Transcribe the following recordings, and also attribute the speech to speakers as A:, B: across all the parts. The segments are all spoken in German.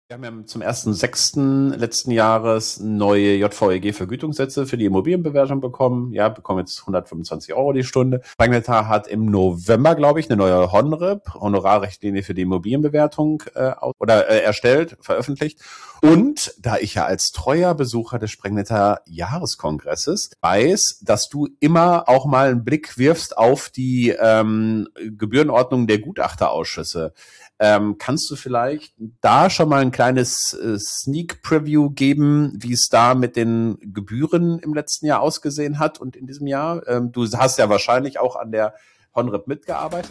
A: Wir haben ja zum 1.6. letzten Jahres neue JVEG-Vergütungssätze für die Immobilienbewertung bekommen. Ja, bekommen jetzt 125 Euro die Stunde. Sprengnetter hat im November, glaube ich, eine neue Honorarrichtlinie für die Immobilienbewertung erstellt, veröffentlicht. Und da ich ja als treuer Besucher des Sprengnetter Jahreskongresses weiß, dass du immer auch mal einen Blick wirfst auf die Gebührenordnung der Gutachterausschüsse. Kannst du vielleicht da schon mal ein kleines Sneak Preview geben, wie es da mit den Gebühren im letzten Jahr ausgesehen hat und in diesem Jahr? Du hast ja wahrscheinlich auch an der Honrep mitgearbeitet.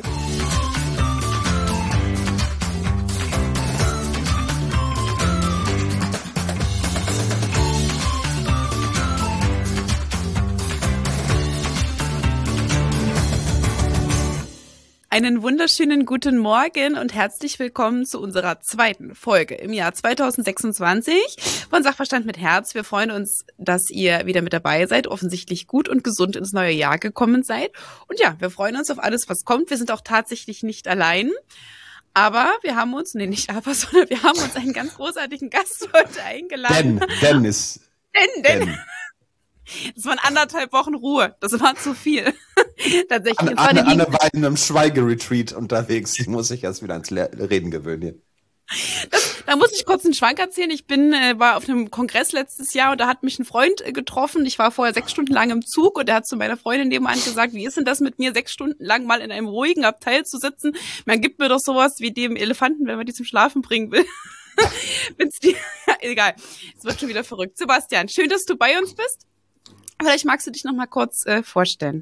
B: Einen wunderschönen guten Morgen und herzlich willkommen zu unserer zweiten Folge im Jahr 2026 von Sachverstand mit Herz. Wir freuen uns, dass ihr wieder mit dabei seid, offensichtlich gut und gesund ins neue Jahr gekommen seid. Und ja, wir freuen uns auf alles, was kommt. Wir sind auch tatsächlich nicht allein. Aber wir haben uns, sondern wir haben uns einen ganz großartigen Gast heute eingeladen.
A: Den.
B: Es waren 1,5 Wochen Ruhe. Das war zu viel. Tatsächlich.
A: Anne war in einem Schweigeretreat unterwegs. Die muss sich erst wieder ans Reden gewöhnen.
B: Da muss ich kurz einen Schwank erzählen. Ich war auf einem Kongress letztes Jahr und da hat mich ein Freund getroffen. Ich war vorher 6 Stunden lang im Zug und der hat zu meiner Freundin nebenan gesagt, wie ist denn das mit mir 6 Stunden lang mal in einem ruhigen Abteil zu sitzen? Man gibt mir doch sowas wie dem Elefanten, wenn man die zum Schlafen bringen will. Egal, es wird schon wieder verrückt. Sebastian, schön, dass du bei uns bist. Vielleicht magst du dich noch mal kurz vorstellen.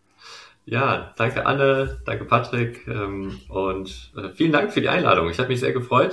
C: Ja, danke Anne, danke Patrick und vielen Dank für die Einladung. Ich habe mich sehr gefreut.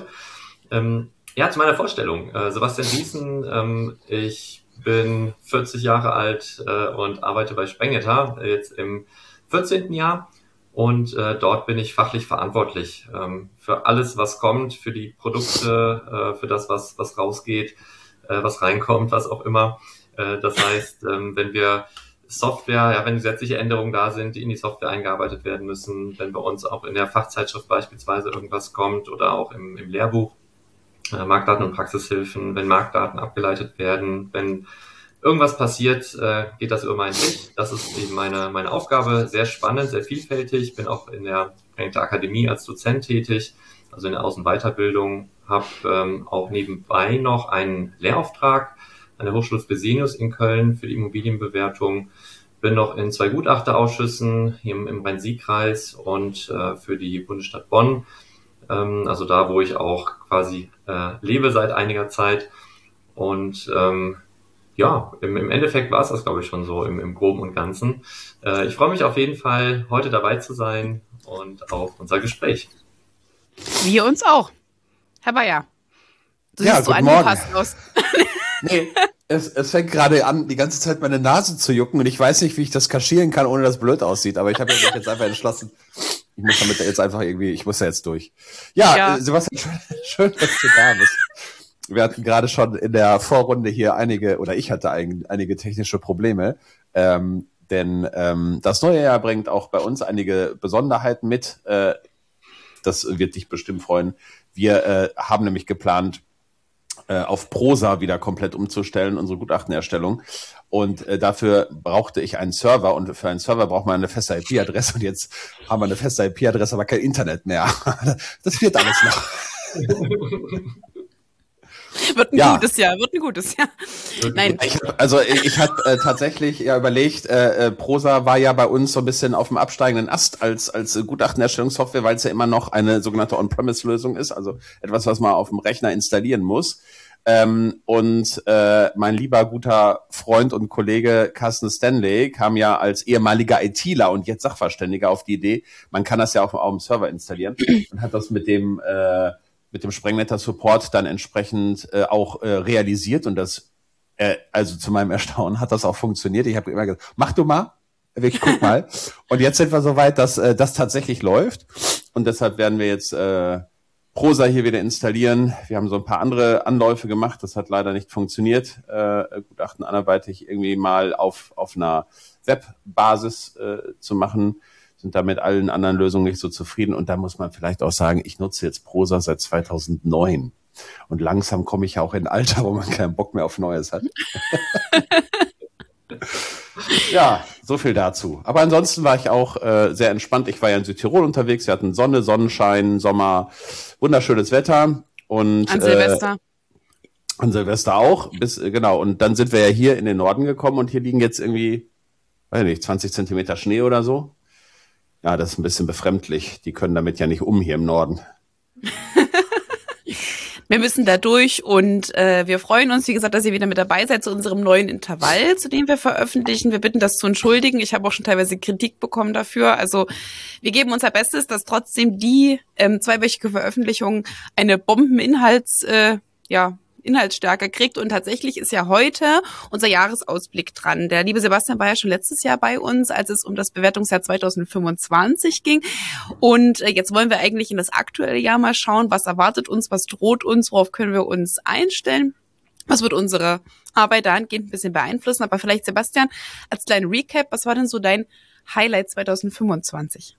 C: Zu meiner Vorstellung. Sebastian Wiesen, ich bin 40 Jahre alt und arbeite bei Sprengnetter jetzt im 14. Jahr und dort bin ich fachlich verantwortlich für alles, was kommt, für die Produkte, für das, was rausgeht, was reinkommt, was auch immer. Das heißt, wenn wir Software, wenn gesetzliche Änderungen da sind, die in die Software eingearbeitet werden müssen, wenn bei uns auch in der Fachzeitschrift beispielsweise irgendwas kommt oder auch im Lehrbuch, Marktdaten und Praxishilfen, wenn Marktdaten abgeleitet werden, wenn irgendwas passiert, geht das über meinen Tisch. Das ist eben meine Aufgabe, sehr spannend, sehr vielfältig. Ich bin auch in der Akademie als Dozent tätig, also in der Außenweiterbildung, habe auch nebenbei noch einen Lehrauftrag an der Hochschule Fresenius in Köln für die Immobilienbewertung, bin noch in 2 Gutachterausschüssen hier im Rhein-Sieg-Kreis und für die Bundesstadt Bonn, also da, wo ich auch quasi lebe seit einiger Zeit. Und im Endeffekt war es das, glaube ich, schon so im Groben und Ganzen. Ich freue mich auf jeden Fall, heute dabei zu sein und auf unser Gespräch.
B: Wir uns auch. Herr Bayer, du siehst so angepasst aus.
A: Nee, es fängt gerade an, die ganze Zeit meine Nase zu jucken und ich weiß nicht, wie ich das kaschieren kann, ohne dass es blöd aussieht. Aber ich habe mich jetzt einfach entschlossen, ich muss da jetzt durch. Ja. Sebastian, schön, dass du da bist. Wir hatten gerade schon in der Vorrunde hier ich hatte einige technische Probleme, denn das neue Jahr bringt auch bei uns einige Besonderheiten mit. Das wird dich bestimmt freuen. Wir haben nämlich geplant, auf Prosa wieder komplett umzustellen, unsere Gutachtenerstellung. Und dafür brauchte ich einen Server und für einen Server braucht man eine feste IP-Adresse und jetzt haben wir eine feste IP-Adresse, aber kein Internet mehr. Das wird alles noch.
B: Wird ein gutes Jahr. Nein.
A: Ich habe tatsächlich überlegt, Prosa war ja bei uns so ein bisschen auf dem absteigenden Ast als Gutachtenerstellungssoftware, weil es ja immer noch eine sogenannte On-Premise-Lösung ist, also etwas, was man auf dem Rechner installieren muss. Mein lieber guter Freund und Kollege Carsten Stanley kam ja als ehemaliger ITler und jetzt Sachverständiger auf die Idee, man kann das ja auch auf dem Server installieren und hat das mit dem Sprengnetter Support dann entsprechend auch realisiert und das, also zu meinem Erstaunen hat das auch funktioniert. Ich habe immer gesagt, mach du mal, ich guck mal. Und jetzt sind wir so weit, dass das tatsächlich läuft und deshalb werden wir jetzt Prosa hier wieder installieren. Wir haben so ein paar andere Anläufe gemacht, das hat leider nicht funktioniert. Gutachten anderweitig irgendwie mal auf einer Webbasis zu machen. Sind da mit allen anderen Lösungen nicht so zufrieden. Und da muss man vielleicht auch sagen, ich nutze jetzt Prosa seit 2009. Und langsam komme ich ja auch in ein Alter, wo man keinen Bock mehr auf Neues hat. Ja, so viel dazu. Aber ansonsten war ich auch sehr entspannt. Ich war ja in Südtirol unterwegs. Wir hatten Sonne, Sonnenschein, Sommer, wunderschönes Wetter. Und
B: An Silvester.
A: An Silvester auch. Genau. Und dann sind wir ja hier in den Norden gekommen und hier liegen jetzt irgendwie, weiß nicht, 20 Zentimeter Schnee oder so. Ja, das ist ein bisschen befremdlich. Die können damit ja nicht hier im Norden.
B: Wir müssen da durch und wir freuen uns, wie gesagt, dass ihr wieder mit dabei seid zu unserem neuen Intervall, zu dem wir veröffentlichen. Wir bitten das zu entschuldigen. Ich habe auch schon teilweise Kritik bekommen dafür. Also wir geben unser Bestes, dass trotzdem die zweiwöchige Veröffentlichung eine Inhaltsstärke kriegt. Und tatsächlich ist ja heute unser Jahresausblick dran. Der liebe Sebastian war ja schon letztes Jahr bei uns, als es um das Bewertungsjahr 2025 ging. Und jetzt wollen wir eigentlich in das aktuelle Jahr mal schauen, was erwartet uns, was droht uns, worauf können wir uns einstellen. Was wird unsere Arbeit dahingehend ein bisschen beeinflussen? Aber vielleicht, Sebastian, als kleinen Recap, was war denn so dein Highlight 2025?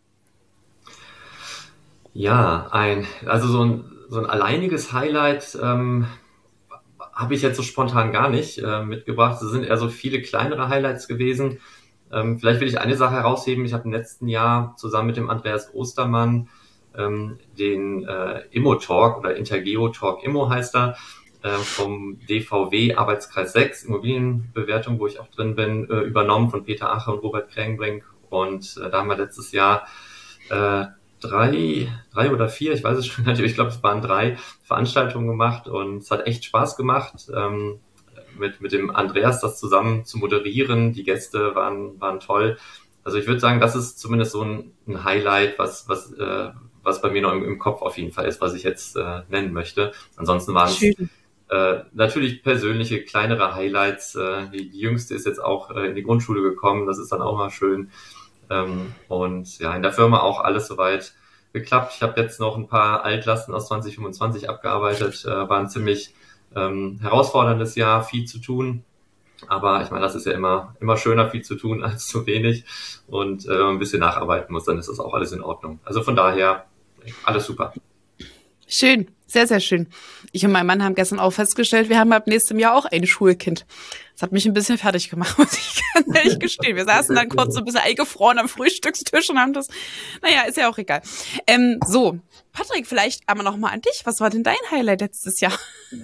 C: Ja, so ein alleiniges Highlight habe ich jetzt so spontan gar nicht mitgebracht. Es sind eher so viele kleinere Highlights gewesen. Vielleicht will ich eine Sache herausheben. Ich habe im letzten Jahr zusammen mit dem Andreas Ostermann den Immo-Talk oder Intergeo-Talk Immo heißt er, vom DVW Arbeitskreis 6, Immobilienbewertung, wo ich auch drin bin, übernommen von Peter Ache und Robert Krähenbrink. Und da haben wir letztes Jahr drei oder vier, ich weiß es schon nicht, ich glaube, es waren 3 Veranstaltungen gemacht und es hat echt Spaß gemacht, mit dem Andreas das zusammen zu moderieren. Die Gäste waren toll. Also ich würde sagen, das ist zumindest so ein Highlight, was bei mir noch im Kopf auf jeden Fall ist, was ich jetzt nennen möchte. Ansonsten waren es natürlich persönliche, kleinere Highlights. Die Jüngste ist jetzt auch in die Grundschule gekommen, das ist dann auch mal schön. Und ja, in der Firma auch alles soweit geklappt. Ich habe jetzt noch ein paar Altlasten aus 2025 abgearbeitet. War ein ziemlich herausforderndes Jahr, viel zu tun. Aber ich meine, das ist ja immer schöner, viel zu tun als zu wenig. Und wenn man ein bisschen nacharbeiten muss, dann ist das auch alles in Ordnung. Also von daher, alles super.
B: Schön, sehr, sehr schön. Ich und mein Mann haben gestern auch festgestellt, wir haben ab nächstem Jahr auch ein Schulkind. Das hat mich ein bisschen fertig gemacht, muss ich ganz ehrlich gestehen. Wir saßen dann kurz so ein bisschen eingefroren am Frühstückstisch und haben das, naja, ist ja auch egal. So, Patrick, vielleicht aber noch mal an dich. Was war denn dein Highlight letztes Jahr?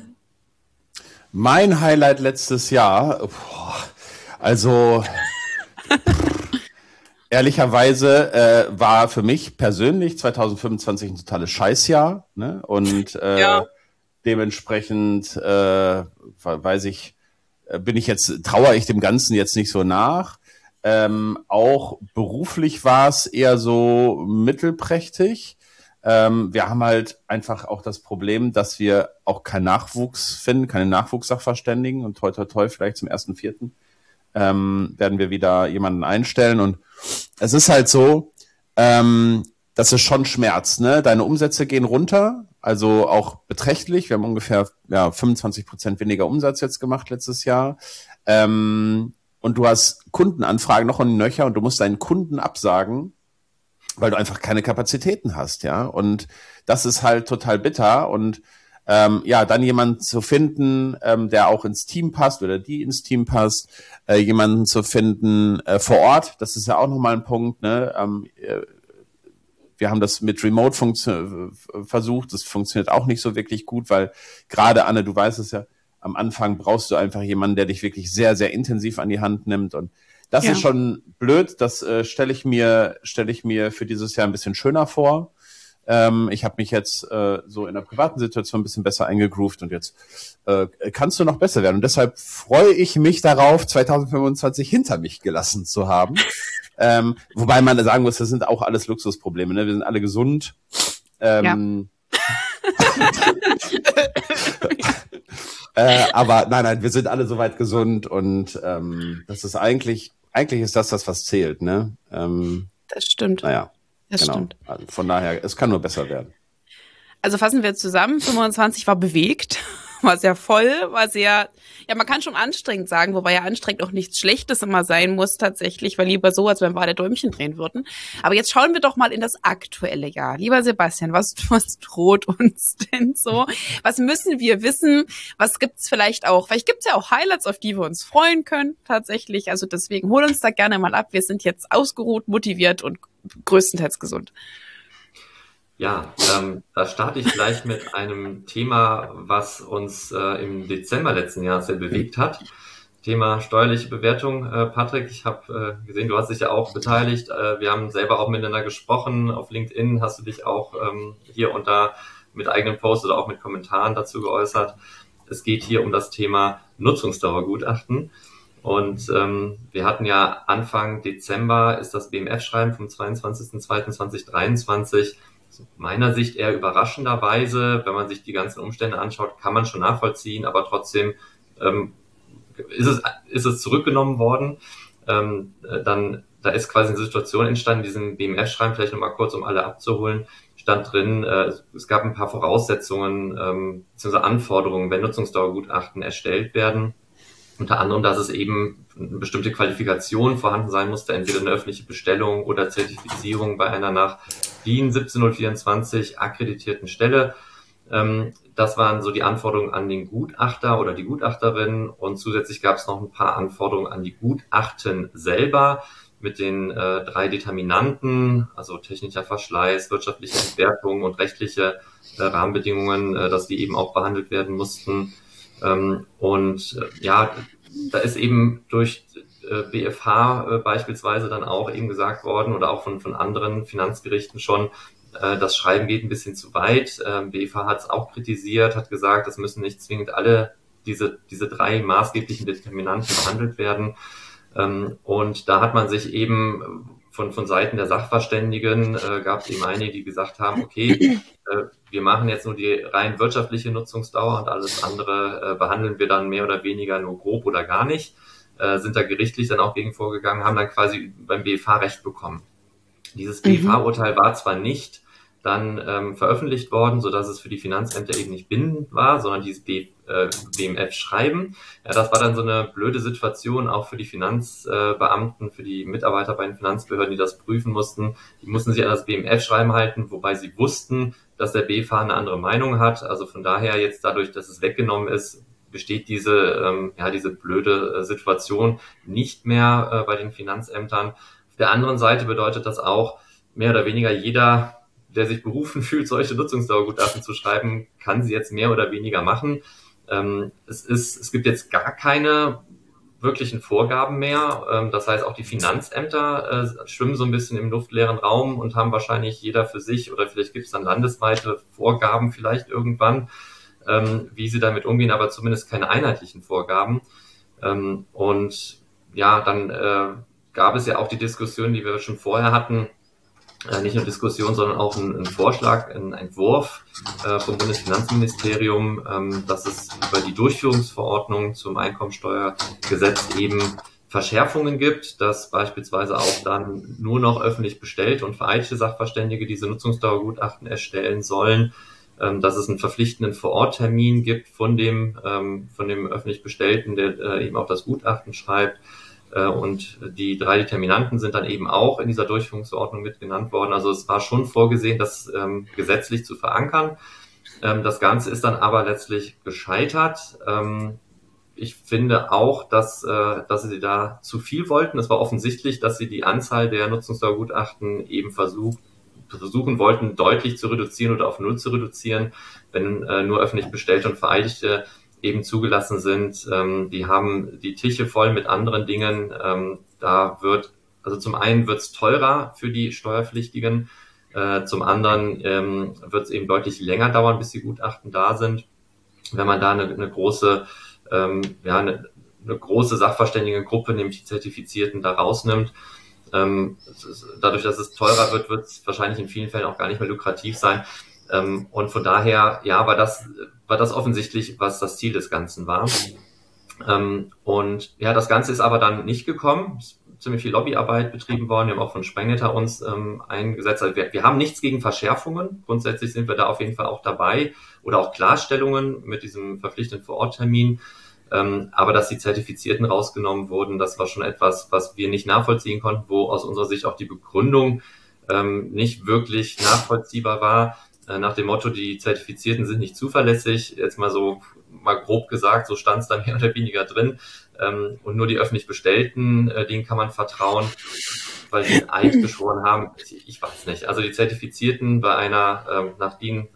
A: Mein Highlight letztes Jahr, also ehrlicherweise war für mich persönlich 2025 ein totales Scheißjahr, ne? Und dementsprechend trauere ich dem Ganzen jetzt nicht so nach. Auch beruflich war es eher so mittelprächtig. Wir haben halt einfach auch das Problem, dass wir auch keinen Nachwuchs finden, keine Nachwuchssachverständigen und toi toi toi vielleicht zum 1.4. Werden wir wieder jemanden einstellen und es ist halt so, dass es schon schmerzt, ne? Deine Umsätze gehen runter, also auch beträchtlich. Wir haben ungefähr 25% weniger Umsatz jetzt gemacht letztes Jahr. Und du hast Kundenanfragen noch und nöcher und du musst deinen Kunden absagen, weil du einfach keine Kapazitäten hast, ja. Und das ist halt total bitter. Und dann jemanden zu finden, der auch ins Team passt oder die ins Team passt, jemanden zu finden vor Ort, das ist ja auch nochmal ein Punkt, ne? Wir haben das mit Remote versucht, das funktioniert auch nicht so wirklich gut, weil gerade, Anne, du weißt es ja, am Anfang brauchst du einfach jemanden, der dich wirklich sehr, sehr intensiv an die Hand nimmt und das ist schon blöd, das stelle ich mir für dieses Jahr ein bisschen schöner vor. Ich habe mich jetzt so in der privaten Situation ein bisschen besser eingegroovt und jetzt kannst du noch besser werden. Und deshalb freue ich mich darauf, 2025 hinter mich gelassen zu haben. Wobei man sagen muss, das sind auch alles Luxusprobleme. Ne? Wir sind alle gesund. Aber nein, wir sind alle soweit gesund und das ist eigentlich ist das, was zählt. Ne?
B: Das stimmt.
A: Naja.
B: Das stimmt.
A: Also von daher, es kann nur besser werden.
B: Also fassen wir zusammen, 25 war bewegt, war sehr voll, war sehr, ja, man kann schon anstrengend sagen, wobei ja anstrengend auch nichts Schlechtes immer sein muss tatsächlich, weil lieber so, als wenn wir alle Däumchen drehen würden. Aber jetzt schauen wir doch mal in das aktuelle Jahr. Lieber Sebastian, was droht uns denn so? Was müssen wir wissen? Was gibt's vielleicht gibt's ja auch Highlights, auf die wir uns freuen können, tatsächlich. Also deswegen hol uns da gerne mal ab. Wir sind jetzt ausgeruht, motiviert und größtenteils gesund.
C: Ja, da starte ich gleich mit einem Thema, was uns im Dezember letzten Jahres sehr bewegt hat. Thema steuerliche Bewertung. Patrick, ich habe gesehen, du hast dich ja auch beteiligt. Wir haben selber auch miteinander gesprochen. Auf LinkedIn hast du dich auch hier und da mit eigenen Posts oder auch mit Kommentaren dazu geäußert. Es geht hier um das Thema Nutzungsdauergutachten. Und wir hatten ja Anfang Dezember ist das BMF-Schreiben vom 22.02.2023 aus meiner Sicht eher überraschenderweise, wenn man sich die ganzen Umstände anschaut, kann man schon nachvollziehen, aber trotzdem ist es zurückgenommen worden. Da ist quasi eine Situation entstanden, in diesem BMF-Schreiben, vielleicht nochmal kurz, um alle abzuholen, stand drin, es gab ein paar Voraussetzungen bzw. Anforderungen, wenn Nutzungsdauergutachten erstellt werden. Unter anderem, dass es eben eine bestimmte Qualifikation vorhanden sein musste, entweder eine öffentliche Bestellung oder Zertifizierung bei einer nach DIN 17024 akkreditierten Stelle. Das waren so die Anforderungen an den Gutachter oder die Gutachterin, und zusätzlich gab es noch ein paar Anforderungen an die Gutachten selber mit den 3 Determinanten, also technischer Verschleiß, wirtschaftliche Entwertung und rechtliche Rahmenbedingungen, dass die eben auch behandelt werden mussten. Ja, da ist eben durch BFH beispielsweise dann auch eben gesagt worden oder auch von anderen Finanzgerichten schon, das Schreiben geht ein bisschen zu weit. BFH hat es auch kritisiert, hat gesagt, es müssen nicht zwingend alle diese 3 maßgeblichen Determinanten behandelt werden. Und da hat man sich eben von Seiten der Sachverständigen gab es eben einige, die gesagt haben, okay, wir machen jetzt nur die rein wirtschaftliche Nutzungsdauer und alles andere behandeln wir dann mehr oder weniger nur grob oder gar nicht, sind da gerichtlich dann auch gegen vorgegangen, haben dann quasi beim BFH Recht bekommen. Dieses BFH-Urteil war zwar nicht dann veröffentlicht worden, sodass es für die Finanzämter eben nicht bindend war, sondern dieses BMF-Schreiben. Ja, das war dann so eine blöde Situation auch für die Finanzbeamten, für die Mitarbeiter bei den Finanzbehörden, die das prüfen mussten. Die mussten sich an das BMF-Schreiben halten, wobei sie wussten, dass der BFH eine andere Meinung hat. Also von daher jetzt dadurch, dass es weggenommen ist, besteht diese blöde Situation nicht mehr bei den Finanzämtern. Auf der anderen Seite bedeutet das auch, mehr oder weniger jeder, der sich berufen fühlt, solche Nutzungsdauergutachten zu schreiben, kann sie jetzt mehr oder weniger machen. Es gibt jetzt gar keine wirklichen Vorgaben mehr. Das heißt, auch die Finanzämter schwimmen so ein bisschen im luftleeren Raum und haben wahrscheinlich jeder für sich, oder vielleicht gibt es dann landesweite Vorgaben vielleicht irgendwann, wie sie damit umgehen, aber zumindest keine einheitlichen Vorgaben. Und ja, dann gab es ja auch die Diskussion, die wir schon vorher hatten, nicht nur Diskussion, sondern auch ein Vorschlag, ein Entwurf vom Bundesfinanzministerium, dass es über die Durchführungsverordnung zum Einkommensteuergesetz eben Verschärfungen gibt, dass beispielsweise auch dann nur noch öffentlich bestellte und vereidigte Sachverständige diese Nutzungsdauergutachten erstellen sollen, dass es einen verpflichtenden Vororttermin gibt von dem öffentlich Bestellten, der eben auch das Gutachten schreibt. Und die 3 Determinanten sind dann eben auch in dieser Durchführungsverordnung mit genannt worden. Also es war schon vorgesehen, das gesetzlich zu verankern. Das Ganze ist dann aber letztlich gescheitert. Ich finde auch, dass sie da zu viel wollten. Es war offensichtlich, dass sie die Anzahl der Nutzungsdauergutachten eben versuchen wollten, deutlich zu reduzieren oder auf 0 zu reduzieren, wenn nur öffentlich bestellte und vereidigte eben zugelassen sind. Die haben die Tische voll mit anderen Dingen. Zum einen wird es teurer für die Steuerpflichtigen, zum anderen wird es eben deutlich länger dauern, bis die Gutachten da sind. Wenn man da eine große Sachverständigengruppe, nämlich die Zertifizierten, da rausnimmt, dadurch, dass es teurer wird, wird es wahrscheinlich in vielen Fällen auch gar nicht mehr lukrativ sein. Und von daher, ja, war das offensichtlich, was das Ziel des Ganzen war. Und ja, das Ganze ist aber dann nicht gekommen. ziemlich viel Lobbyarbeit betrieben worden. Wir haben auch von Sprengnetter uns eingesetzt. Also wir haben nichts gegen Verschärfungen. Grundsätzlich sind wir da auf jeden Fall auch dabei. Oder auch Klarstellungen mit diesem verpflichtenden Vororttermin. Aber dass die Zertifizierten rausgenommen wurden, das war schon etwas, was wir nicht nachvollziehen konnten, wo aus unserer Sicht auch die Begründung nicht wirklich nachvollziehbar war. Nach dem Motto, die Zertifizierten sind nicht zuverlässig, jetzt mal grob gesagt, so stand es da mehr oder weniger drin. Und nur die öffentlich Bestellten, denen kann man vertrauen, weil sie einen Eid geschworen haben. Ich weiß nicht. Also die Zertifizierten bei einer nach DIN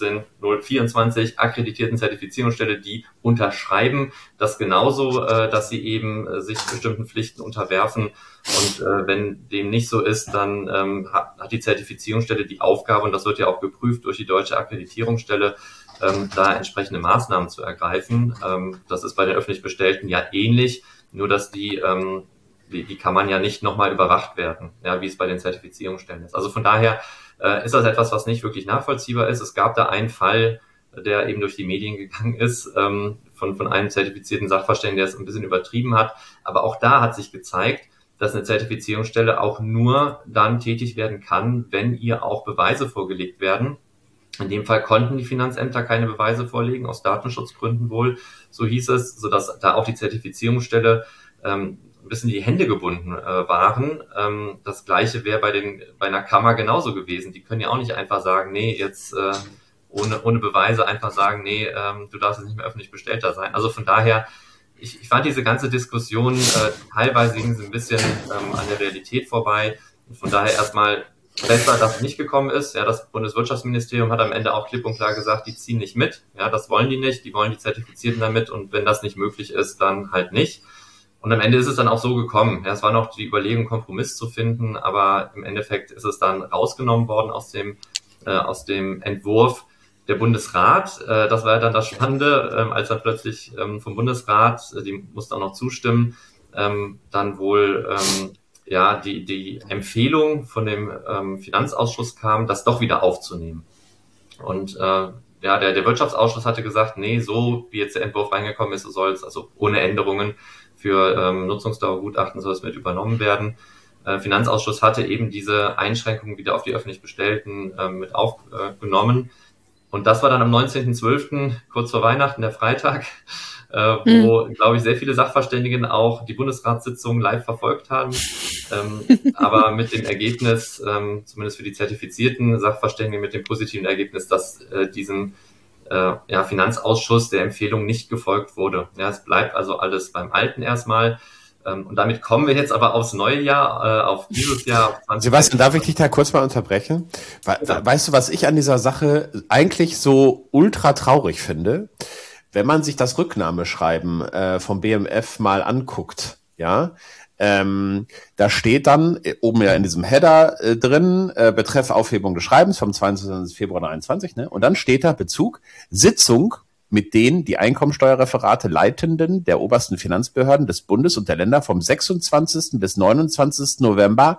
C: 17024 akkreditierten Zertifizierungsstelle, die unterschreiben das genauso, dass sie eben sich bestimmten Pflichten unterwerfen. Und wenn dem nicht so ist, dann hat die Zertifizierungsstelle die Aufgabe, und das wird ja auch geprüft durch die Deutsche Akkreditierungsstelle, da entsprechende Maßnahmen zu ergreifen. Das ist bei den öffentlich Bestellten ja ähnlich, nur dass die kann man ja nicht nochmal überwacht werden, ja, wie es bei den Zertifizierungsstellen ist. Also von daher ist das etwas, was nicht wirklich nachvollziehbar ist. Es gab da einen Fall, der eben durch die Medien gegangen ist, von einem zertifizierten Sachverständigen, der es ein bisschen übertrieben hat. Aber auch da hat sich gezeigt, dass eine Zertifizierungsstelle auch nur dann tätig werden kann, wenn ihr auch Beweise vorgelegt werden. In dem Fall konnten die Finanzämter keine Beweise vorlegen, aus Datenschutzgründen wohl, so hieß es, sodass da auch die Zertifizierungsstelle ein bisschen die Hände gebunden waren. Das Gleiche wäre bei einer Kammer genauso gewesen. Die können ja auch nicht einfach sagen, nee, jetzt ohne Beweise einfach sagen, nee, du darfst jetzt nicht mehr öffentlich Bestellter sein. Also von daher, ich fand diese ganze Diskussion, teilweise ging sie ein bisschen an der Realität vorbei. Und von daher erstmal besser, dass es nicht gekommen ist. Ja, das Bundeswirtschaftsministerium hat am Ende auch klipp und klar gesagt, die ziehen nicht mit. Ja, das wollen die nicht. Die wollen die Zertifizierten damit. Und wenn das nicht möglich ist, dann halt nicht. Und am Ende ist es dann auch so gekommen. Ja, es war noch die Überlegung, Kompromiss zu finden. Aber im Endeffekt ist es dann rausgenommen worden aus dem Entwurf. Der Bundesrat, das war ja dann das Spannende, als dann plötzlich vom Bundesrat, die mussten auch noch zustimmen, dann wohl die Empfehlung von dem Finanzausschuss kam, das doch wieder aufzunehmen. Und der Wirtschaftsausschuss hatte gesagt, nee, so wie jetzt der Entwurf reingekommen ist, so soll es, also ohne Änderungen für Nutzungsdauergutachten soll es mit übernommen werden. Finanzausschuss hatte eben diese Einschränkungen wieder auf die öffentlich Bestellten mit aufgenommen. Und das war dann am 19.12., kurz vor Weihnachten, der Freitag, wo, glaube ich, sehr viele Sachverständigen auch die Bundesratssitzung live verfolgt haben. Aber mit dem Ergebnis, zumindest für die zertifizierten Sachverständigen, mit dem positiven Ergebnis, dass diesem Finanzausschuss der Empfehlung nicht gefolgt wurde. Ja, es bleibt also alles beim Alten erstmal. Und damit kommen wir jetzt aber aufs neue Jahr, auf dieses Jahr. Auf 20.
A: Sebastian, darf ich dich da kurz mal unterbrechen? Weißt du, was ich an dieser Sache eigentlich so ultra traurig finde? Wenn man sich das Rücknahmeschreiben vom BMF mal anguckt, ja, da steht dann oben ja in diesem Header drin, Betreff Aufhebung des Schreibens vom 22. Februar 2021, ne? Und dann steht da Bezug, Sitzung mit den die Einkommensteuerreferate Leitenden der obersten Finanzbehörden des Bundes und der Länder vom 26. bis 29. November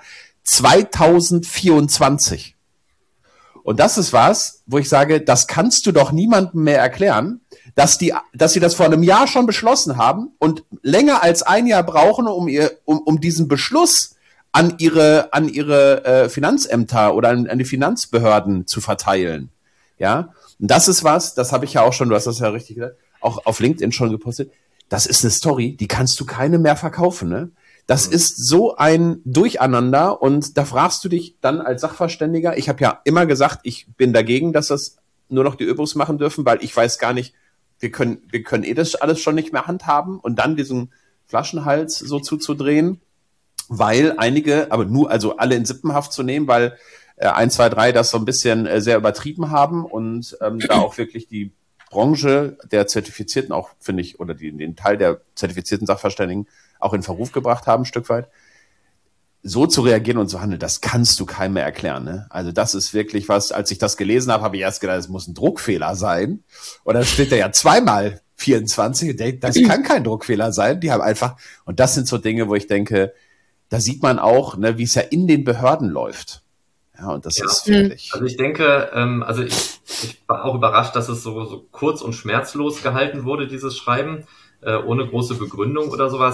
A: 2024. Und das ist was, wo ich sage, das kannst du doch niemandem mehr erklären, dass sie das vor einem Jahr schon beschlossen haben und länger als ein Jahr brauchen, um diesen Beschluss an ihre Finanzämter oder an die Finanzbehörden zu verteilen. Ja, und das ist was, das habe ich ja auch schon, du hast das ja richtig gesagt, auch auf LinkedIn schon gepostet. Das ist eine Story, die kannst du keine mehr verkaufen, ne? Das ist so ein Durcheinander und da fragst du dich dann als Sachverständiger, ich habe ja immer gesagt, ich bin dagegen, dass das nur noch die ÖBUs machen dürfen, weil ich weiß gar nicht, wir können das alles schon nicht mehr handhaben und dann diesen Flaschenhals so zuzudrehen, weil einige, aber nur, also alle in Sippenhaft zu nehmen, weil 1, 2, 3 das so ein bisschen sehr übertrieben haben und da auch wirklich die Branche der Zertifizierten auch, finde ich, oder den Teil der zertifizierten Sachverständigen auch in Verruf gebracht haben, ein Stück weit. So zu reagieren und zu handeln, das kannst du keinem mehr erklären. Ne? Also das ist wirklich was, als ich das gelesen habe, habe ich erst gedacht, es muss ein Druckfehler sein. Und dann steht da ja zweimal 24, das kann kein Druckfehler sein. Die haben einfach, und das sind so Dinge, wo ich denke, da sieht man auch, ne, wie es ja in den Behörden läuft. Ja, und das ist fertig.
C: Also ich denke, ich war auch überrascht, dass es so kurz und schmerzlos gehalten wurde, dieses Schreiben, ohne große Begründung oder sowas.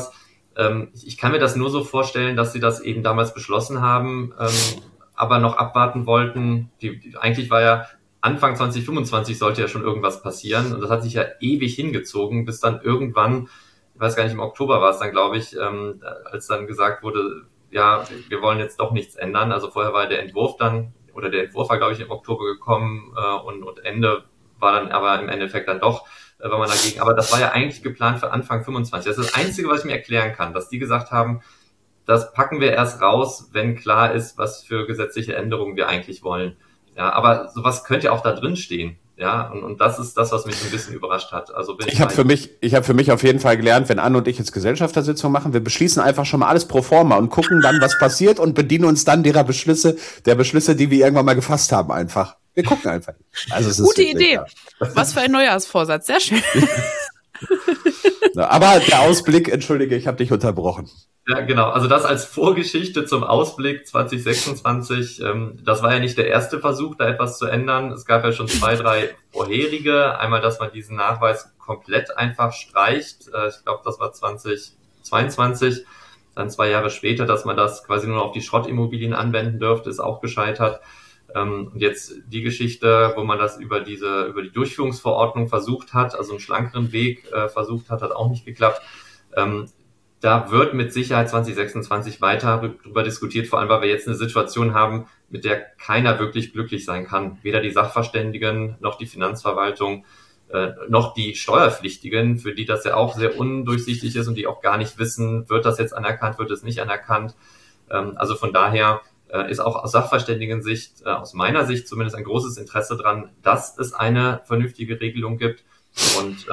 C: Ich kann mir das nur so vorstellen, dass sie das eben damals beschlossen haben, aber noch abwarten wollten. Eigentlich war ja Anfang 2025 sollte ja schon irgendwas passieren und das hat sich ja ewig hingezogen, bis dann irgendwann, ich weiß gar nicht, im Oktober war es dann, glaube ich, als dann gesagt wurde, ja, wir wollen jetzt doch nichts ändern. Also vorher war der Entwurf war, glaube ich, im Oktober gekommen und Ende war dann aber im Endeffekt dann doch, war man dagegen. Aber das war ja eigentlich geplant für Anfang 25. Das ist das Einzige, was ich mir erklären kann, dass die gesagt haben, das packen wir erst raus, wenn klar ist, was für gesetzliche Änderungen wir eigentlich wollen. Ja, aber sowas könnte ja auch da drin stehen. Ja, und das ist das, was mich so ein bisschen überrascht hat. Also
A: ich habe für mich auf jeden Fall gelernt, wenn Anne und ich jetzt Gesellschaftersitzung machen, wir beschließen einfach schon mal alles pro forma und gucken dann, was passiert und bedienen uns dann der Beschlüsse, die wir irgendwann mal gefasst haben einfach. Wir gucken einfach.
B: Also es ist gute Idee. Ja. Was für ein Neujahrsvorsatz. Sehr schön.
A: Aber der Ausblick, entschuldige, ich habe dich unterbrochen.
C: Ja, genau. Also das als Vorgeschichte zum Ausblick 2026. Das war ja nicht der erste Versuch, da etwas zu ändern. Es gab ja schon 2, 3 vorherige. Einmal, dass man diesen Nachweis komplett einfach streicht. Ich glaube, das war 2022. Dann 2 Jahre später, dass man das quasi nur auf die Schrottimmobilien anwenden dürfte, ist auch gescheitert. Und jetzt die Geschichte, wo man das über die Durchführungsverordnung versucht hat, also einen schlankeren Weg versucht hat, hat auch nicht geklappt. Da wird mit Sicherheit 2026 weiter darüber diskutiert, vor allem, weil wir jetzt eine Situation haben, mit der keiner wirklich glücklich sein kann. Weder die Sachverständigen, noch die Finanzverwaltung, noch die Steuerpflichtigen, für die das ja auch sehr undurchsichtig ist und die auch gar nicht wissen, wird das jetzt anerkannt, wird es nicht anerkannt. Also von daher ist auch aus Sachverständigen-Sicht, aus meiner Sicht zumindest ein großes Interesse dran, dass es eine vernünftige Regelung gibt. Und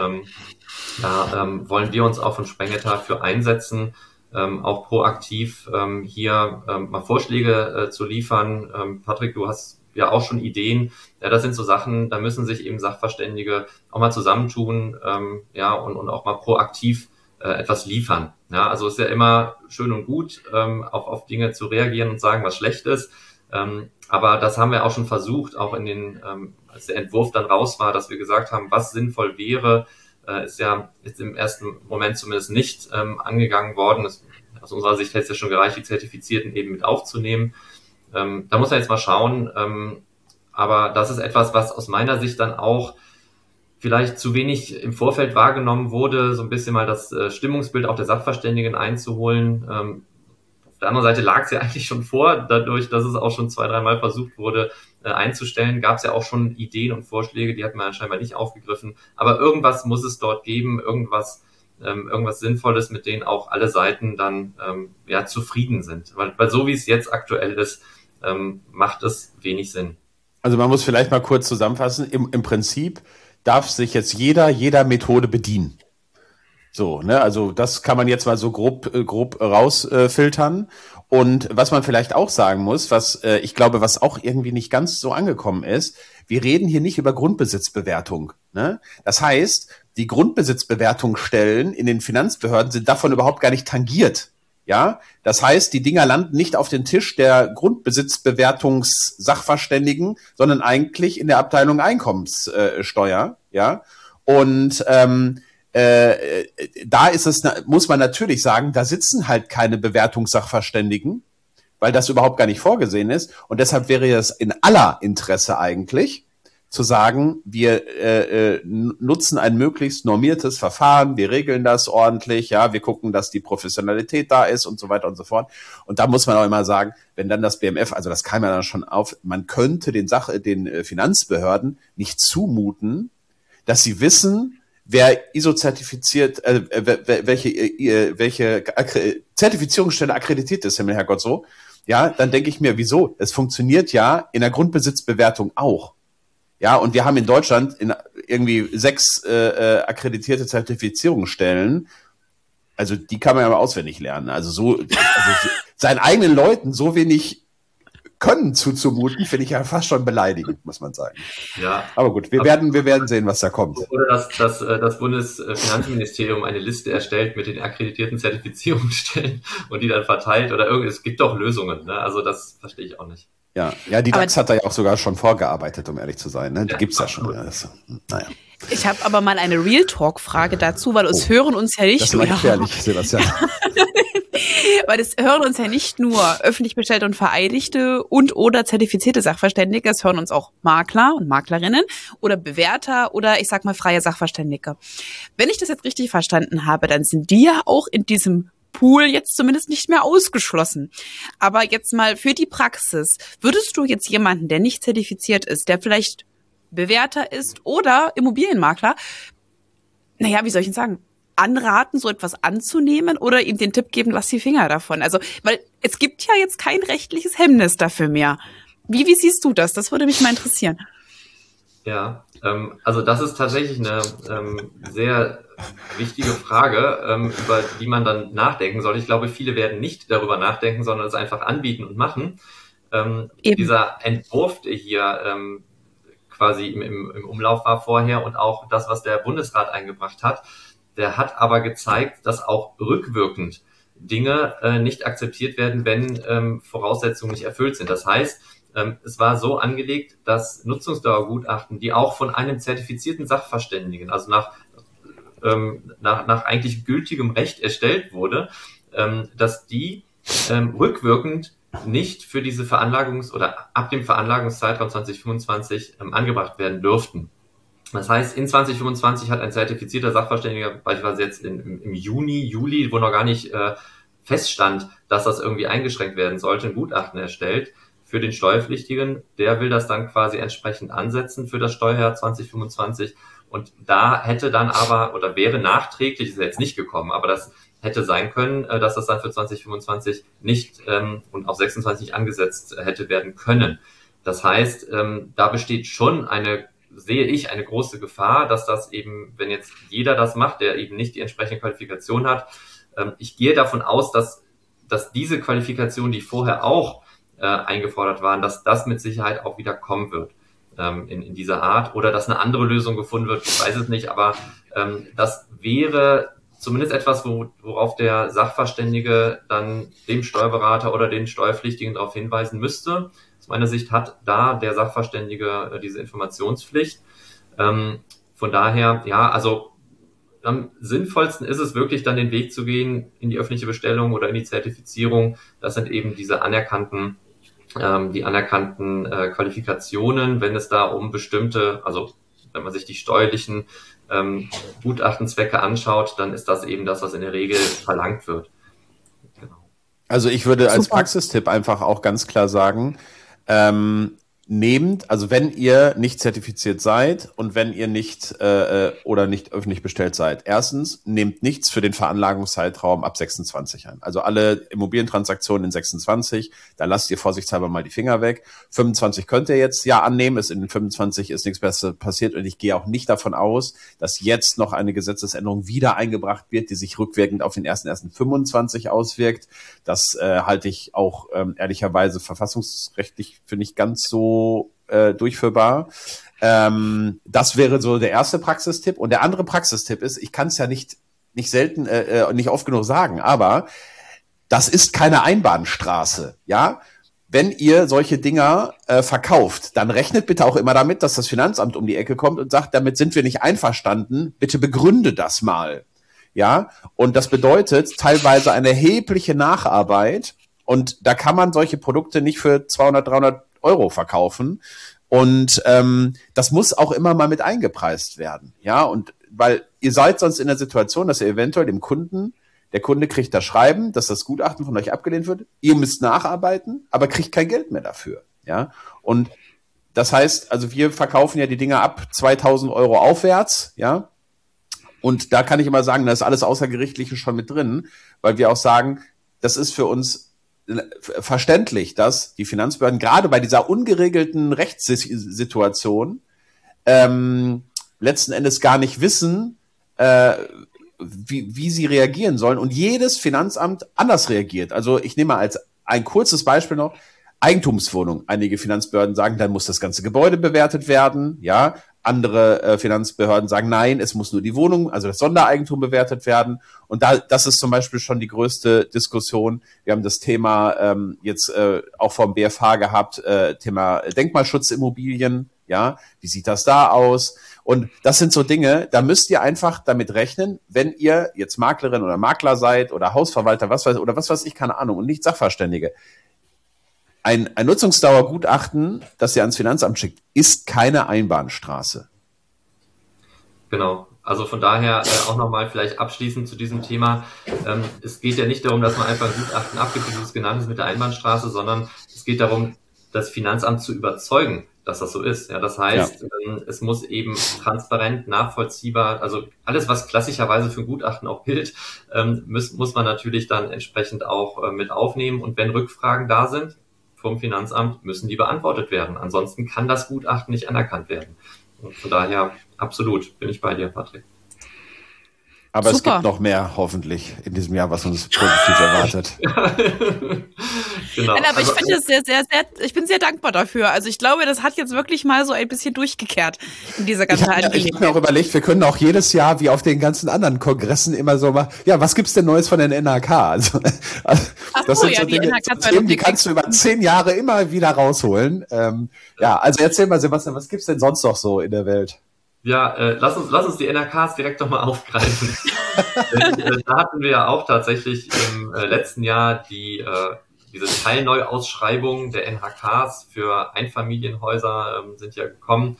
C: da wollen wir uns auch von Sprengeta für einsetzen, auch proaktiv hier mal Vorschläge zu liefern. Patrick, du hast ja auch schon Ideen. Ja, das sind so Sachen, da müssen sich eben Sachverständige auch mal zusammentun, und auch mal proaktiv etwas liefern. Ja, also ist ja immer schön und gut, auf Dinge zu reagieren und sagen, was schlecht ist. Aber das haben wir auch schon versucht, auch als der Entwurf dann raus war, dass wir gesagt haben, was sinnvoll wäre, ist ja jetzt im ersten Moment zumindest nicht angegangen worden. Aus unserer Sicht hätte es ja schon gereicht, die Zertifizierten eben mit aufzunehmen. Da muss man jetzt mal schauen. Aber das ist etwas, was aus meiner Sicht dann auch vielleicht zu wenig im Vorfeld wahrgenommen wurde, so ein bisschen mal das Stimmungsbild auch der Sachverständigen einzuholen. Auf der anderen Seite lag es ja eigentlich schon vor, dadurch, dass es auch schon 2, 3 Mal versucht wurde einzustellen, gab es ja auch schon Ideen und Vorschläge, die hat man scheinbar nicht aufgegriffen. Aber irgendwas muss es dort geben, irgendwas Sinnvolles, mit denen auch alle Seiten dann zufrieden sind. Weil so wie es jetzt aktuell ist, macht es wenig Sinn.
A: Also man muss vielleicht mal kurz zusammenfassen. Im Prinzip darf sich jetzt jeder Methode bedienen. So, ne, also das kann man jetzt mal so grob rausfiltern. Und was man vielleicht auch sagen muss, was ich glaube, was auch irgendwie nicht ganz so angekommen ist, wir reden hier nicht über Grundbesitzbewertung. Ne? Das heißt, die Grundbesitzbewertungsstellen in den Finanzbehörden sind davon überhaupt gar nicht tangiert. Ja, das heißt, die Dinger landen nicht auf den Tisch der Grundbesitzbewertungssachverständigen, sondern eigentlich in der Abteilung Einkommenssteuer. Ja, und da muss man natürlich sagen, da sitzen halt keine Bewertungssachverständigen, weil das überhaupt gar nicht vorgesehen ist. Und deshalb wäre es in aller Interesse eigentlich, zu sagen, wir nutzen ein möglichst normiertes Verfahren, wir regeln das ordentlich, ja, wir gucken, dass die Professionalität da ist und so weiter und so fort. Und da muss man auch immer sagen, wenn dann das BMF, also das kam ja dann schon auf, man könnte den Finanzbehörden nicht zumuten, dass sie wissen, wer ISO-zertifiziert, welche Zertifizierungsstelle akkreditiert ist, Himmel, Herrgott, so, ja, dann denke ich mir, wieso? Es funktioniert ja in der Grundbesitzbewertung auch. Ja, und wir haben in Deutschland irgendwie 6 akkreditierte Zertifizierungsstellen. Also die kann man ja mal auswendig lernen. Also seinen eigenen Leuten so wenig Können zuzumuten, finde ich ja fast schon beleidigend, muss man sagen.
C: Ja.
A: Aber gut, wir werden sehen, was da kommt.
C: Oder dass das Bundesfinanzministerium eine Liste erstellt mit den akkreditierten Zertifizierungsstellen und die dann verteilt oder es gibt doch Lösungen. Ne? Also das verstehe ich auch nicht.
A: Ja, die DAX hat da ja auch sogar schon vorgearbeitet, um ehrlich zu sein. Ne? Die gibt's ja schon. Also, naja.
B: Ich habe aber mal eine Real Talk-Frage dazu, weil es hören uns ja nicht
A: das ist gefährlich, Sebastian.
B: Weil es hören uns ja nicht nur öffentlich bestellte und vereidigte und oder zertifizierte Sachverständige, es hören uns auch Makler und Maklerinnen oder Bewerter oder ich sag mal freie Sachverständige. Wenn ich das jetzt richtig verstanden habe, dann sind die ja auch in diesem Pool jetzt zumindest nicht mehr ausgeschlossen. Aber jetzt mal für die Praxis, würdest du jetzt jemanden, der nicht zertifiziert ist, der vielleicht Bewerter ist oder Immobilienmakler, naja, wie soll ich denn sagen, anraten, so etwas anzunehmen oder ihm den Tipp geben, lass die Finger davon? Also, weil es gibt ja jetzt kein rechtliches Hemmnis dafür mehr. Wie siehst du das? Das würde mich mal interessieren.
C: Ja, also das ist tatsächlich eine sehr wichtige Frage, über die man dann nachdenken soll. Ich glaube, viele werden nicht darüber nachdenken, sondern es einfach anbieten und machen. Dieser Entwurf, der hier quasi im Umlauf war vorher und auch das, was der Bundesrat eingebracht hat, der hat aber gezeigt, dass auch rückwirkend Dinge nicht akzeptiert werden, wenn Voraussetzungen nicht erfüllt sind. Das heißt, es war so angelegt, dass Nutzungsdauergutachten, die auch von einem zertifizierten Sachverständigen, also nach eigentlich gültigem Recht erstellt wurde, dass die rückwirkend nicht für diese oder ab dem Veranlagungszeitraum 2025 angebracht werden dürften. Das heißt, in 2025 hat ein zertifizierter Sachverständiger, beispielsweise jetzt im Juli, wo noch gar nicht feststand, dass das irgendwie eingeschränkt werden sollte, ein Gutachten erstellt für den Steuerpflichtigen. Der will das dann quasi entsprechend ansetzen für das Steuerjahr 2025. Und da hätte dann aber, oder wäre nachträglich, ist ja jetzt nicht gekommen, aber das hätte sein können, dass das dann für 2025 nicht und auch 26 angesetzt hätte werden können. Das heißt, da besteht schon sehe ich eine große Gefahr, dass das eben, wenn jetzt jeder das macht, der eben nicht die entsprechende Qualifikation hat, ich gehe davon aus, dass diese Qualifikationen, die vorher auch eingefordert waren, dass das mit Sicherheit auch wieder kommen wird in dieser Art oder dass eine andere Lösung gefunden wird, ich weiß es nicht, aber das wäre zumindest etwas, worauf der Sachverständige dann dem Steuerberater oder den Steuerpflichtigen darauf hinweisen müsste. Aus meiner Sicht hat da der Sachverständige diese Informationspflicht. Von daher, ja, also am sinnvollsten ist es wirklich dann den Weg zu gehen in die öffentliche Bestellung oder in die Zertifizierung. Das sind eben diese anerkannten Qualifikationen, wenn es da um bestimmte, also wenn man sich die steuerlichen Gutachtenzwecke anschaut, dann ist das eben das, was in der Regel verlangt wird.
A: Genau. Also ich würde als Praxistipp einfach auch ganz klar sagen, also wenn ihr nicht zertifiziert seid und wenn ihr nicht oder nicht öffentlich bestellt seid, erstens, nehmt nichts für den Veranlagungszeitraum ab 26 an. Also alle Immobilientransaktionen in 26, da lasst ihr vorsichtshalber mal die Finger weg. 25 könnt ihr jetzt ja annehmen, in den 25 ist nichts Besseres passiert und ich gehe auch nicht davon aus, dass jetzt noch eine Gesetzesänderung wieder eingebracht wird, die sich rückwirkend auf den 1.1.25 auswirkt. Das halte ich auch ehrlicherweise verfassungsrechtlich für nicht ganz so durchführbar. Das wäre so der erste Praxistipp. Und der andere Praxistipp ist, ich kann es ja nicht selten, nicht oft genug sagen, aber das ist keine Einbahnstraße, ja. Wenn ihr solche Dinger verkauft, dann rechnet bitte auch immer damit, dass das Finanzamt um die Ecke kommt und sagt, damit sind wir nicht einverstanden, bitte begründe das mal, ja. Und das bedeutet teilweise eine erhebliche Nacharbeit und da kann man solche Produkte nicht für 200, 300 Euro verkaufen und das muss auch immer mal mit eingepreist werden, ja, und weil ihr seid sonst in der Situation, dass ihr eventuell der Kunde kriegt das Schreiben, dass das Gutachten von euch abgelehnt wird, ihr müsst nacharbeiten, aber kriegt kein Geld mehr dafür, ja, und das heißt, also wir verkaufen ja die Dinger ab 2.000 Euro aufwärts, ja, und da kann ich immer sagen, da ist alles Außergerichtliche schon mit drin, weil wir auch sagen, das ist für uns verständlich, dass die Finanzbehörden gerade bei dieser ungeregelten Rechtssituation letzten Endes gar nicht wissen, wie sie reagieren sollen und jedes Finanzamt anders reagiert. Also ich nehme mal als ein kurzes Beispiel noch Eigentumswohnung. Einige Finanzbehörden sagen, dann muss das ganze Gebäude bewertet werden, ja. Andere Finanzbehörden sagen, nein, es muss nur die Wohnung, also das Sondereigentum bewertet werden. Und das ist zum Beispiel schon die größte Diskussion. Wir haben das Thema jetzt auch vom BFH gehabt, Thema Denkmalschutzimmobilien. Ja, wie sieht das da aus? Und das sind so Dinge, da müsst ihr einfach damit rechnen, wenn ihr jetzt Maklerin oder Makler seid oder Hausverwalter, was weiß ich, keine Ahnung, und nicht Sachverständige. Ein Nutzungsdauergutachten, das ihr ans Finanzamt schickt, ist keine Einbahnstraße.
C: Genau. Also von daher auch nochmal vielleicht abschließend zu diesem Thema. Es geht ja nicht darum, dass man einfach ein Gutachten abgibt, wie du es genannt hast, mit der Einbahnstraße, sondern es geht darum, das Finanzamt zu überzeugen, dass das so ist. Ja, das heißt, es muss eben transparent, nachvollziehbar, also alles, was klassischerweise für ein Gutachten auch gilt, muss man natürlich dann entsprechend auch mit aufnehmen. Und wenn Rückfragen da sind vom Finanzamt, müssen die beantwortet werden. Ansonsten kann das Gutachten nicht anerkannt werden. Und von daher, absolut, bin ich bei dir, Patrick.
A: Aber es gibt noch mehr, hoffentlich, in diesem Jahr, was uns positiv erwartet.
B: Genau. Nein, aber ich finde es ich bin sehr dankbar dafür. Also ich glaube, das hat jetzt wirklich mal so ein bisschen durchgekehrt in dieser ganzen Angelegenheit.
A: Ich habe mir auch überlegt, wir können auch jedes Jahr, wie auf den ganzen anderen Kongressen, immer so mal, ja, was gibt's denn Neues von den NRK? Also das sind so Dinge, die kannst du über 10 Jahre immer wieder rausholen. Also erzähl mal, Sebastian, was gibt's denn sonst noch so in der Welt?
C: Ja, lass uns die NRKs direkt nochmal aufgreifen. Da hatten wir ja auch tatsächlich im letzten Jahr diese Teilneuausschreibungen der NHKs für Einfamilienhäuser sind ja gekommen.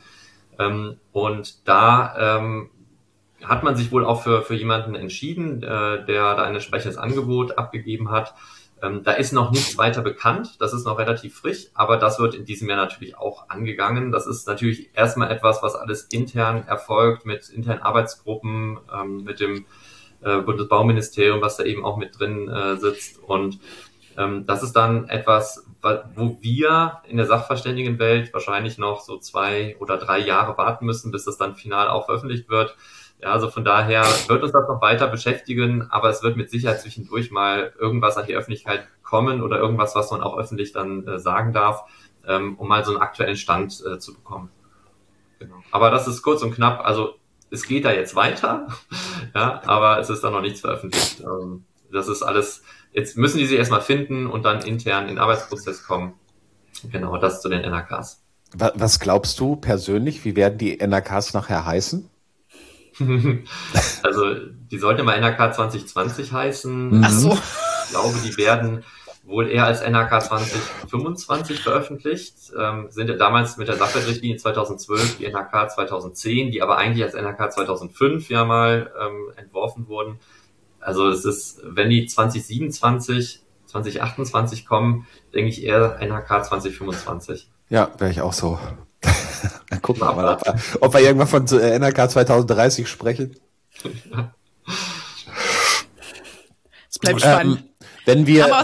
C: Und da hat man sich wohl auch für jemanden entschieden, der da ein entsprechendes Angebot abgegeben hat. Da ist noch nichts weiter bekannt, das ist noch relativ frisch, aber das wird in diesem Jahr natürlich auch angegangen. Das ist natürlich erstmal etwas, was alles intern erfolgt, mit internen Arbeitsgruppen, mit dem Bundesbauministerium, was da eben auch mit drin sitzt. Und das ist dann etwas, wo wir in der Sachverständigenwelt wahrscheinlich noch so 2 oder 3 Jahre warten müssen, bis das dann final auch veröffentlicht wird. Ja, also von daher wird uns das noch weiter beschäftigen, aber es wird mit Sicherheit zwischendurch mal irgendwas an die Öffentlichkeit kommen oder irgendwas, was man auch öffentlich dann sagen darf, um mal so einen aktuellen Stand zu bekommen. Genau. Aber das ist kurz und knapp, also es geht da jetzt weiter, ja, aber es ist da noch nichts veröffentlicht. Das ist alles, jetzt müssen die sich erstmal finden und dann intern in den Arbeitsprozess kommen. Genau, das zu den NRKs.
A: Was glaubst du persönlich, wie werden die NRKs nachher heißen?
C: Also, die sollten immer NRK 2020 heißen.
B: Ach so.
C: Ich glaube, die werden wohl eher als NRK 2025 veröffentlicht. Sind ja damals mit der Sachwertrichtlinie 2012 die NRK 2010, die aber eigentlich als NRK 2005 ja mal entworfen wurden. Also es ist, wenn die 2027, 2028 kommen, denke ich eher NRK 2025.
A: Ja, wäre ich auch so. Dann gucken wir mal, ob wir irgendwann von NRK 2030 sprechen.
B: Es bleibt spannend.
A: Wenn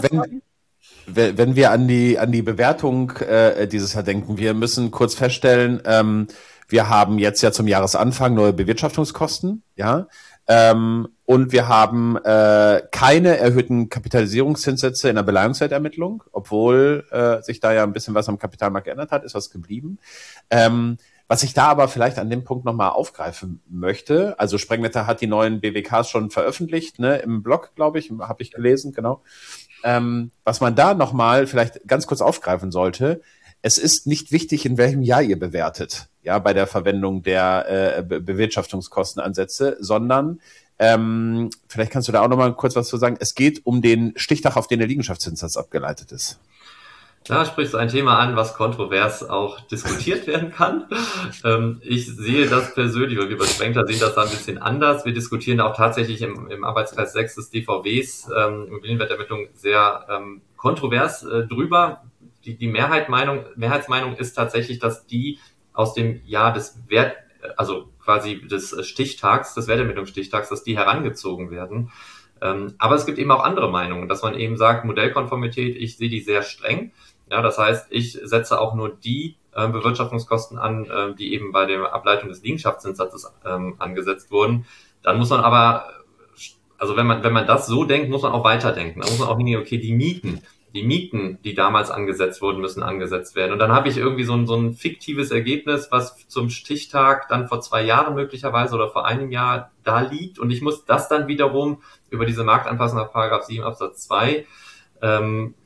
A: wir an die Bewertung dieses Jahr denken, wir müssen kurz feststellen, wir haben jetzt ja zum Jahresanfang neue Bewirtschaftungskosten, ja, und wir haben keine erhöhten Kapitalisierungszinssätze in der Beleihungswertermittlung, obwohl sich da ja ein bisschen was am Kapitalmarkt geändert hat, ist was geblieben. Was ich da aber vielleicht an dem Punkt nochmal aufgreifen möchte, also Sprengwetter hat die neuen BWKs schon veröffentlicht, ne, im Blog, glaube ich, habe ich gelesen, genau. Was man da nochmal vielleicht ganz kurz aufgreifen sollte, es ist nicht wichtig, in welchem Jahr ihr bewertet, ja, bei der Verwendung der Bewirtschaftungskostenansätze, sondern vielleicht kannst du da auch nochmal kurz was zu sagen. Es geht um den Stichtag, auf den der Liegenschaftszinssatz abgeleitet ist.
C: Da sprichst du ein Thema an, was kontrovers auch diskutiert werden kann. Ich sehe das persönlich, und wir bei Sprengler sehen das da ein bisschen anders. Wir diskutieren auch tatsächlich im Arbeitskreis 6 des DVWs Immobilienwertermittlung sehr kontrovers drüber. Die Mehrheitsmeinung ist tatsächlich, dass die aus dem Jahr des also quasi des Stichtags, des Wertermittlungsstichtags, dass die herangezogen werden. Aber es gibt eben auch andere Meinungen, dass man eben sagt, Modellkonformität, ich sehe die sehr streng. Ja, das heißt, ich setze auch nur die Bewirtschaftungskosten an, die eben bei der Ableitung des Liegenschaftszinssatzes angesetzt wurden. Dann muss man aber, also wenn man das so denkt, muss man auch weiterdenken. Da muss man auch hingehen, okay, die Mieten, die damals angesetzt wurden, müssen angesetzt werden. Und dann habe ich irgendwie so ein fiktives Ergebnis, was zum Stichtag dann vor 2 Jahren möglicherweise oder vor einem Jahr da liegt. Und ich muss das dann wiederum über diese Marktanpassung nach § 7 Absatz 2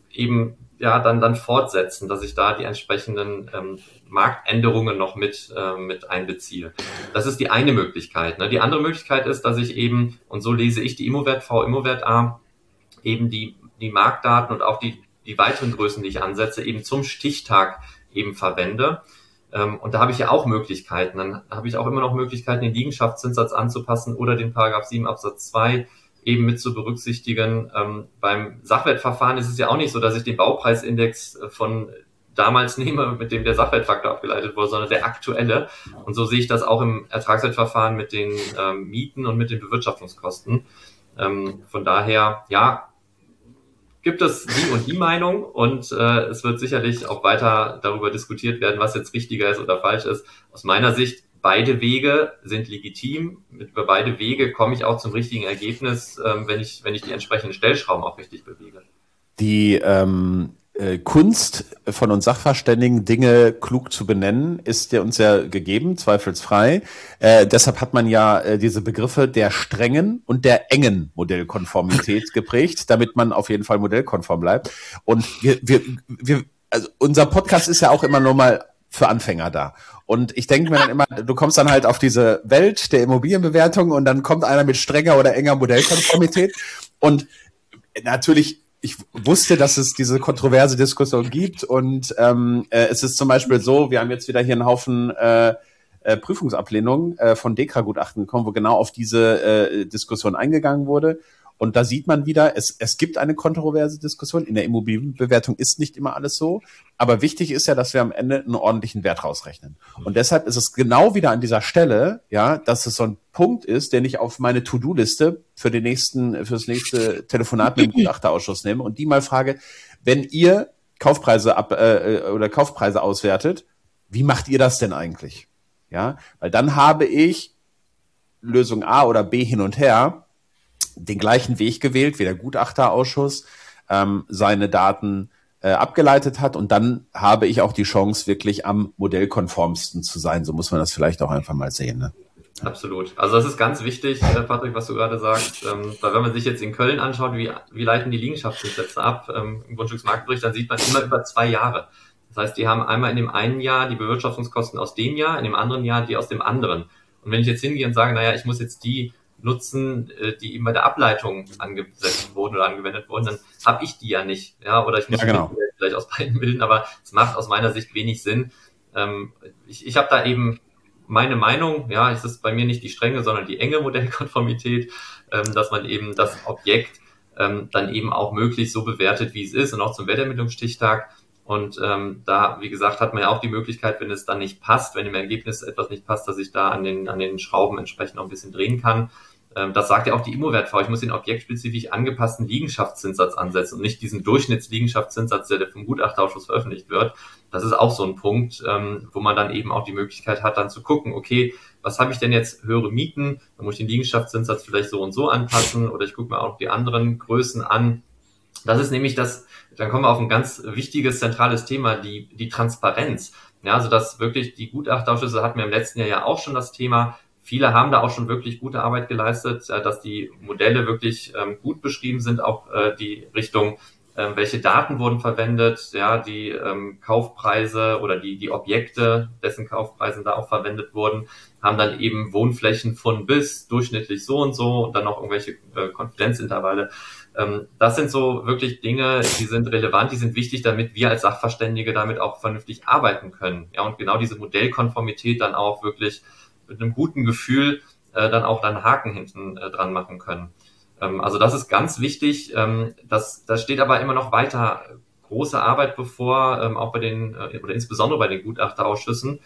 C: eben dann fortsetzen, dass ich da die entsprechenden Marktänderungen noch mit einbeziehe. Das ist die eine Möglichkeit. Ne? Die andere Möglichkeit ist, dass ich eben, und so lese ich die Immowert V, Immowert A, eben die Marktdaten und auch die weiteren Größen, die ich ansetze, eben zum Stichtag eben verwende. Und da habe ich ja auch Möglichkeiten. Dann habe ich auch immer noch Möglichkeiten, den Liegenschaftszinssatz anzupassen oder den Paragraph 7 Absatz 2 eben mit zu berücksichtigen. Beim Sachwertverfahren ist es ja auch nicht so, dass ich den Baupreisindex von damals nehme, mit dem der Sachwertfaktor abgeleitet wurde, sondern der aktuelle. Und so sehe ich das auch im Ertragswertverfahren mit den Mieten und mit den Bewirtschaftungskosten. Von daher, ja, gibt es die und die Meinung und es wird sicherlich auch weiter darüber diskutiert werden, was jetzt richtiger ist oder falsch ist. Aus meiner Sicht, beide Wege sind legitim. Über beide Wege komme ich auch zum richtigen Ergebnis, wenn ich die entsprechenden Stellschrauben auch richtig bewege.
A: Die Kunst von uns Sachverständigen, Dinge klug zu benennen, ist ja uns ja gegeben, zweifelsfrei. Deshalb hat man ja diese Begriffe der strengen und der engen Modellkonformität geprägt, damit man auf jeden Fall modellkonform bleibt. Und also unser Podcast ist ja auch immer nur mal für Anfänger da. Und ich denke mir dann immer, du kommst dann halt auf diese Welt der Immobilienbewertung und dann kommt einer mit strenger oder enger Modellkonformität. Und natürlich, ich wusste, dass es diese kontroverse Diskussion gibt und es ist zum Beispiel so, wir haben jetzt wieder hier einen Haufen Prüfungsablehnungen von DEKRA-Gutachten gekommen, wo genau auf diese Diskussion eingegangen wurde. Und da sieht man wieder, es gibt eine kontroverse Diskussion. In der Immobilienbewertung ist nicht immer alles so. Aber wichtig ist ja, dass wir am Ende einen ordentlichen Wert rausrechnen. Und deshalb ist es genau wieder an dieser Stelle, ja, dass es so ein Punkt ist, den ich auf meine To-Do-Liste für das nächste Telefonat mit dem Gutachterausschuss nehme und die mal frage, wenn ihr Kaufpreise Kaufpreise auswertet, wie macht ihr das denn eigentlich? Ja, weil dann habe ich Lösung A oder B hin und her den gleichen Weg gewählt, wie der Gutachterausschuss seine Daten abgeleitet hat und dann habe ich auch die Chance, wirklich am modellkonformsten zu sein. So muss man das vielleicht auch einfach mal sehen. Ne?
C: Absolut. Also das ist ganz wichtig, Patrick, was du gerade sagst, weil wenn man sich jetzt in Köln anschaut, wie leiten die Liegenschaftszinssätze ab im Grundstücksmarktbericht, dann sieht man immer über 2 Jahre. Das heißt, die haben einmal in dem einen Jahr die Bewirtschaftungskosten aus dem Jahr, in dem anderen Jahr die aus dem anderen. Und wenn ich jetzt hingehe und sage, naja, ich muss jetzt die nutzen, die eben bei der Ableitung angesetzt wurden oder angewendet wurden, dann habe ich die ja nicht. Ja, oder ich muss vielleicht aus beiden bilden, aber es macht aus meiner Sicht wenig Sinn. Ich habe da eben meine Meinung, ja, es ist bei mir nicht die strenge, sondern die enge Modellkonformität, dass man eben das Objekt dann eben auch möglichst so bewertet, wie es ist und auch zum Wertermittlungsstichtag. Und da, wie gesagt, hat man ja auch die Möglichkeit, wenn es dann nicht passt, wenn im Ergebnis etwas nicht passt, dass ich da an den Schrauben entsprechend noch ein bisschen drehen kann. Das sagt ja auch die Immowert V. Ich muss den objektspezifisch angepassten Liegenschaftszinssatz ansetzen und nicht diesen Durchschnittsliegenschaftszinssatz, der vom Gutachterausschuss veröffentlicht wird. Das ist auch so ein Punkt, wo man dann eben auch die Möglichkeit hat, dann zu gucken, okay, was habe ich denn jetzt? Höhere Mieten, dann muss ich den Liegenschaftszinssatz vielleicht so und so anpassen oder ich gucke mir auch die anderen Größen an. Das ist nämlich dann kommen wir auf ein ganz wichtiges, zentrales Thema, die Transparenz. Ja, also dass wirklich die Gutachterausschüsse hatten wir im letzten Jahr ja auch schon das Thema. Viele haben da auch schon wirklich gute Arbeit geleistet, dass die Modelle wirklich gut beschrieben sind, auch die Richtung, welche Daten wurden verwendet, ja, die Kaufpreise oder die Objekte, dessen Kaufpreisen da auch verwendet wurden, haben dann eben Wohnflächen von bis durchschnittlich so und so und dann noch irgendwelche Konfidenzintervalle. Das sind so wirklich Dinge, die sind relevant, die sind wichtig, damit wir als Sachverständige damit auch vernünftig arbeiten können. Ja, und genau diese Modellkonformität dann auch wirklich mit einem guten Gefühl dann auch dann Haken hinten dran machen können. Also das ist ganz wichtig. Da steht aber immer noch weiter große Arbeit bevor, auch bei den, oder insbesondere bei den Gutachterausschüssen.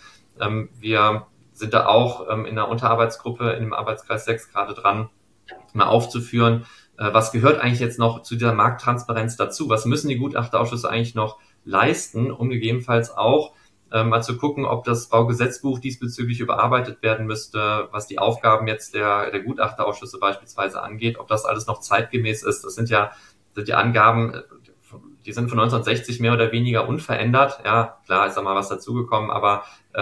C: Wir sind da auch in der Unterarbeitsgruppe in dem Arbeitskreis 6 gerade dran, mal aufzuführen, was gehört eigentlich jetzt noch zu dieser Markttransparenz dazu? Was müssen die Gutachterausschüsse eigentlich noch leisten, um gegebenenfalls auch mal zu gucken, ob das Baugesetzbuch diesbezüglich überarbeitet werden müsste, was die Aufgaben jetzt der Gutachterausschüsse beispielsweise angeht, ob das alles noch zeitgemäß ist. Das sind ja die Angaben, die sind von 1960 mehr oder weniger unverändert. Ja, klar ist da mal was dazugekommen, aber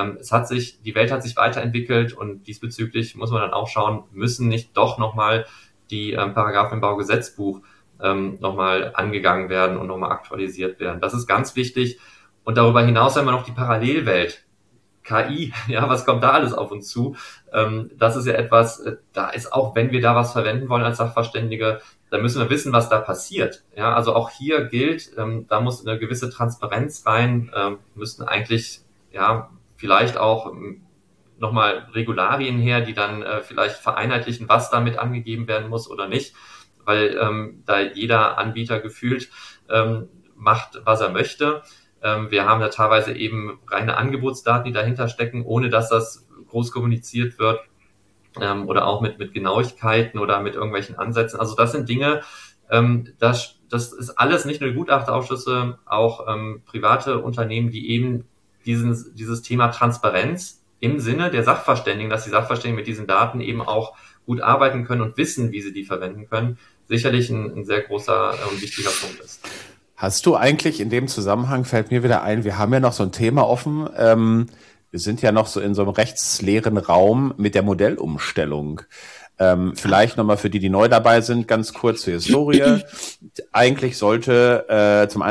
C: die Welt hat sich weiterentwickelt und diesbezüglich muss man dann auch schauen, müssen nicht doch nochmal die Paragraphen im Baugesetzbuch nochmal angegangen werden und nochmal aktualisiert werden. Das ist ganz wichtig. Und darüber hinaus haben wir noch die Parallelwelt. KI, ja, was kommt da alles auf uns zu? Das ist ja etwas, da ist auch, wenn wir da was verwenden wollen als Sachverständige, dann müssen wir wissen, was da passiert. Ja, also auch hier gilt, da muss eine gewisse Transparenz rein, müssten eigentlich, ja, vielleicht auch nochmal Regularien her, die dann vielleicht vereinheitlichen, was damit angegeben werden muss oder nicht, weil da jeder Anbieter gefühlt macht, was er möchte. Wir haben da teilweise eben reine Angebotsdaten, die dahinter stecken, ohne dass das groß kommuniziert wird, oder auch mit Genauigkeiten oder mit irgendwelchen Ansätzen. Also das sind Dinge, das ist alles nicht nur Gutachterausschüsse, auch private Unternehmen, die eben dieses Thema Transparenz im Sinne der Sachverständigen, dass die Sachverständigen mit diesen Daten eben auch gut arbeiten können und wissen, wie sie die verwenden können, sicherlich ein sehr großer und wichtiger Punkt ist.
A: Hast du eigentlich in dem Zusammenhang, fällt mir wieder ein, wir haben ja noch so ein Thema offen, wir sind ja noch so in so einem rechtsleeren Raum mit der Modellumstellung. Vielleicht nochmal für die, die neu dabei sind, ganz kurz zur Historie. Eigentlich sollte zum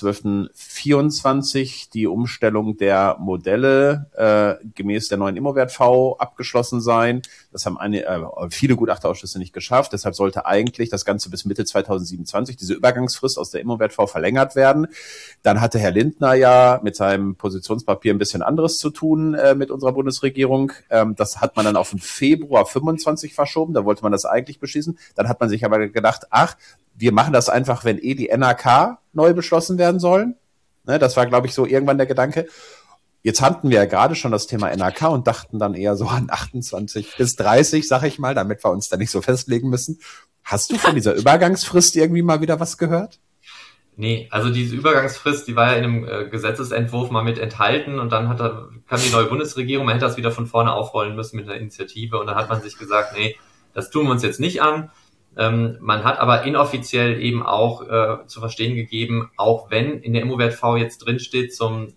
A: 31.12.24 die Umstellung der Modelle gemäß der neuen Immowert-V abgeschlossen sein. Das haben viele Gutachterausschüsse nicht geschafft. Deshalb sollte eigentlich das Ganze bis Mitte 2027, diese Übergangsfrist aus der Immowert-V, verlängert werden. Dann hatte Herr Lindner ja mit seinem Positionspapier ein bisschen anderes zu tun mit unserer Bundesregierung. Das hat man dann auf den Februar 25 verschoben. Da wollte man das eigentlich beschließen. Dann hat man sich aber gedacht, wir machen das einfach, wenn die NRK neu beschlossen werden sollen. Ne, das war, glaube ich, so irgendwann der Gedanke. Jetzt hatten wir ja gerade schon das Thema NRK und dachten dann eher so an 28 bis 30, sag ich mal, damit wir uns da nicht so festlegen müssen. Hast du von dieser Übergangsfrist irgendwie mal wieder was gehört?
C: Nee, also diese Übergangsfrist, die war ja in einem Gesetzesentwurf mal mit enthalten und dann kam die neue Bundesregierung, man hätte das wieder von vorne aufrollen müssen mit einer Initiative und dann hat man sich gesagt, nee, das tun wir uns jetzt nicht an. Man hat aber inoffiziell eben auch zu verstehen gegeben, auch wenn in der Immowert-V jetzt drinsteht, zum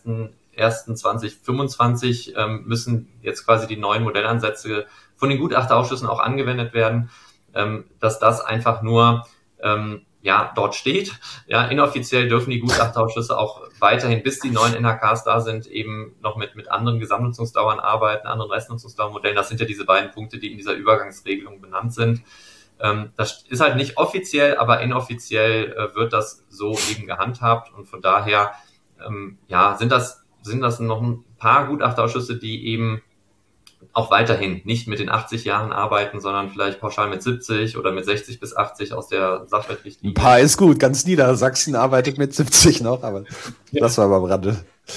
C: 1.1.2025 müssen jetzt quasi die neuen Modellansätze von den Gutachterausschüssen auch angewendet werden, dass das einfach nur dort steht. Ja, inoffiziell dürfen die Gutachterausschüsse auch weiterhin, bis die neuen NHKs da sind, eben noch mit anderen Gesamtnutzungsdauern arbeiten, anderen Restnutzungsdauermodellen. Das sind ja diese beiden Punkte, die in dieser Übergangsregelung benannt sind. Das ist halt nicht offiziell, aber inoffiziell wird das so eben gehandhabt und von daher sind das noch ein paar Gutachterausschüsse, die eben auch weiterhin nicht mit den 80 Jahren arbeiten, sondern vielleicht pauschal mit 70 oder mit 60 bis 80 aus der Sachwertrichtlinie.
A: Ein paar ist gut, ganz Niedersachsen arbeitet mit 70 noch, aber das war beim Rande.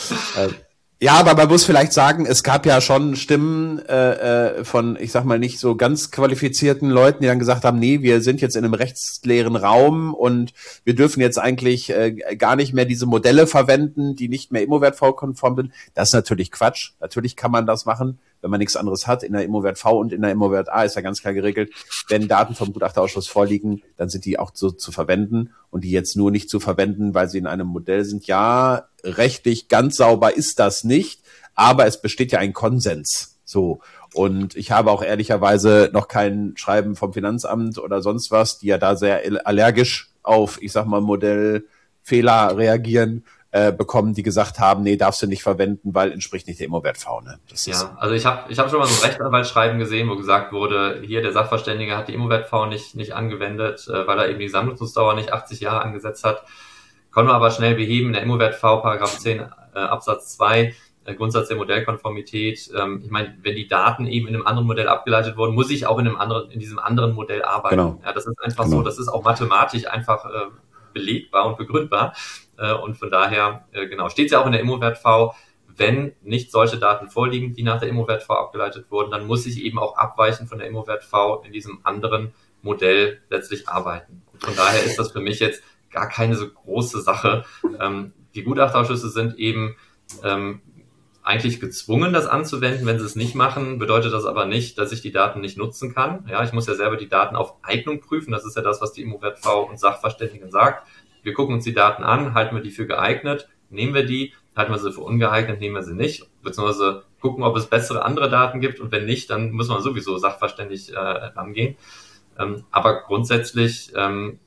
A: Ja, aber man muss vielleicht sagen, es gab ja schon Stimmen von, ich sag mal, nicht so ganz qualifizierten Leuten, die dann gesagt haben, nee, wir sind jetzt in einem rechtsleeren Raum und wir dürfen jetzt eigentlich gar nicht mehr diese Modelle verwenden, die nicht mehr Immowert-V-konform sind. Das ist natürlich Quatsch. Natürlich kann man das machen, wenn man nichts anderes hat. In der Immowert-V und in der Immowert-A ist ja ganz klar geregelt, wenn Daten vom Gutachterausschuss vorliegen, dann sind die auch so zu verwenden und die jetzt nur nicht zu verwenden, weil sie in einem Modell sind. Ja, rechtlich ganz sauber ist das nicht, aber es besteht ja ein Konsens. So. Und ich habe auch ehrlicherweise noch kein Schreiben vom Finanzamt oder sonst was, die ja da sehr allergisch auf, ich sag mal, Modellfehler reagieren, bekommen, die gesagt haben, nee, darfst du nicht verwenden, weil entspricht nicht der Immowert-V. Ne?
C: Also ich hab schon mal so ein Rechtsanwaltsschreiben gesehen, wo gesagt wurde, hier der Sachverständige hat die Immowert-V nicht angewendet, weil er eben die Gesamtnutzungsdauer nicht 80 Jahre angesetzt hat. Konnten wir aber schnell beheben in der Immowert-V, Paragraph 10 Absatz 2, Grundsatz der Modellkonformität. Ich meine, wenn die Daten eben in einem anderen Modell abgeleitet wurden, muss ich auch in diesem anderen Modell arbeiten.
A: Genau.
C: Ja, das ist einfach so, das ist auch mathematisch einfach belegbar und begründbar. Und von daher, steht es ja auch in der Immowert-V, wenn nicht solche Daten vorliegen, die nach der Immowert-V abgeleitet wurden, dann muss ich eben auch abweichend von der Immowert-V in diesem anderen Modell letztlich arbeiten. Und von daher ist das für mich jetzt gar keine so große Sache. Die Gutachterausschüsse sind eben eigentlich gezwungen, das anzuwenden. Wenn sie es nicht machen, bedeutet das aber nicht, dass ich die Daten nicht nutzen kann. Ja, ich muss ja selber die Daten auf Eignung prüfen. Das ist ja das, was die Immowert-V und Sachverständigen sagt. Wir gucken uns die Daten an, halten wir die für geeignet, nehmen wir die, halten wir sie für ungeeignet, nehmen wir sie nicht, beziehungsweise gucken, ob es bessere andere Daten gibt und wenn nicht, dann müssen wir sowieso sachverständig rangehen. Aber grundsätzlich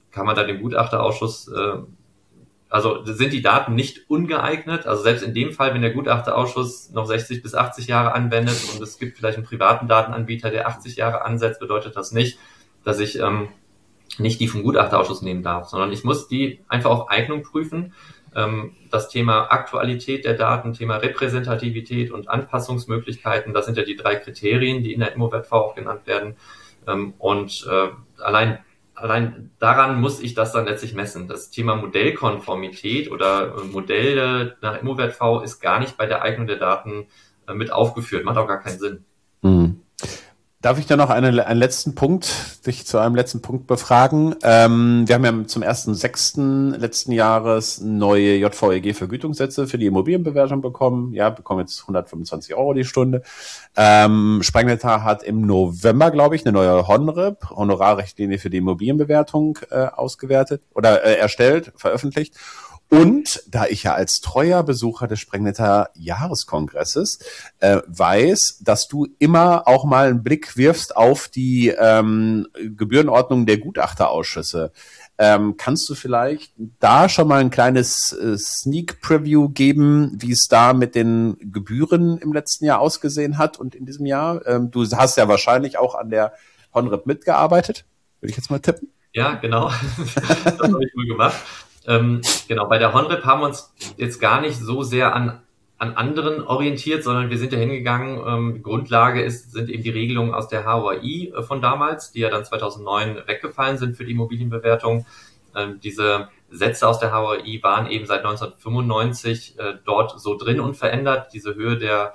C: kann man da den Gutachterausschuss, also sind die Daten nicht ungeeignet. Also selbst in dem Fall, wenn der Gutachterausschuss noch 60 bis 80 Jahre anwendet und es gibt vielleicht einen privaten Datenanbieter, der 80 Jahre ansetzt, bedeutet das nicht, dass ich nicht die vom Gutachterausschuss nehmen darf, sondern ich muss die einfach auf Eignung prüfen. Das Thema Aktualität der Daten, Thema Repräsentativität und Anpassungsmöglichkeiten, das sind ja die 3 Kriterien, die in der ImmoWert-V auch genannt werden. Allein daran muss ich das dann letztlich messen. Das Thema Modellkonformität oder Modelle nach ImmoWert-V ist gar nicht bei der Eignung der Daten mit aufgeführt, macht auch gar keinen Sinn.
A: Mhm. Darf ich da noch dich zu einem letzten Punkt befragen? Wir haben ja zum 1.6. letzten Jahres neue JVEG-Vergütungssätze für die Immobilienbewertung bekommen. Ja, bekommen jetzt 125 € die Stunde. Sprengnetter hat im November, glaube ich, eine neue Honorarrichtlinie für die Immobilienbewertung veröffentlicht. Und da ich ja als treuer Besucher des Sprengnetter Jahreskongresses weiß, dass du immer auch mal einen Blick wirfst auf die Gebührenordnung der Gutachterausschüsse, kannst du vielleicht da schon mal ein kleines Sneak Preview geben, wie es da mit den Gebühren im letzten Jahr ausgesehen hat und in diesem Jahr? Du hast ja wahrscheinlich auch an der Honrep mitgearbeitet, würde ich jetzt mal tippen.
C: Ja, genau. Das habe ich wohl gemacht. Genau, bei der Honrep haben wir uns jetzt gar nicht so sehr an anderen orientiert, sondern wir sind ja hingegangen, Grundlage sind eben die Regelungen aus der HOAI von damals, die ja dann 2009 weggefallen sind für die Immobilienbewertung. Diese Sätze aus der HOAI waren eben seit 1995 dort so drin und verändert, diese Höhe der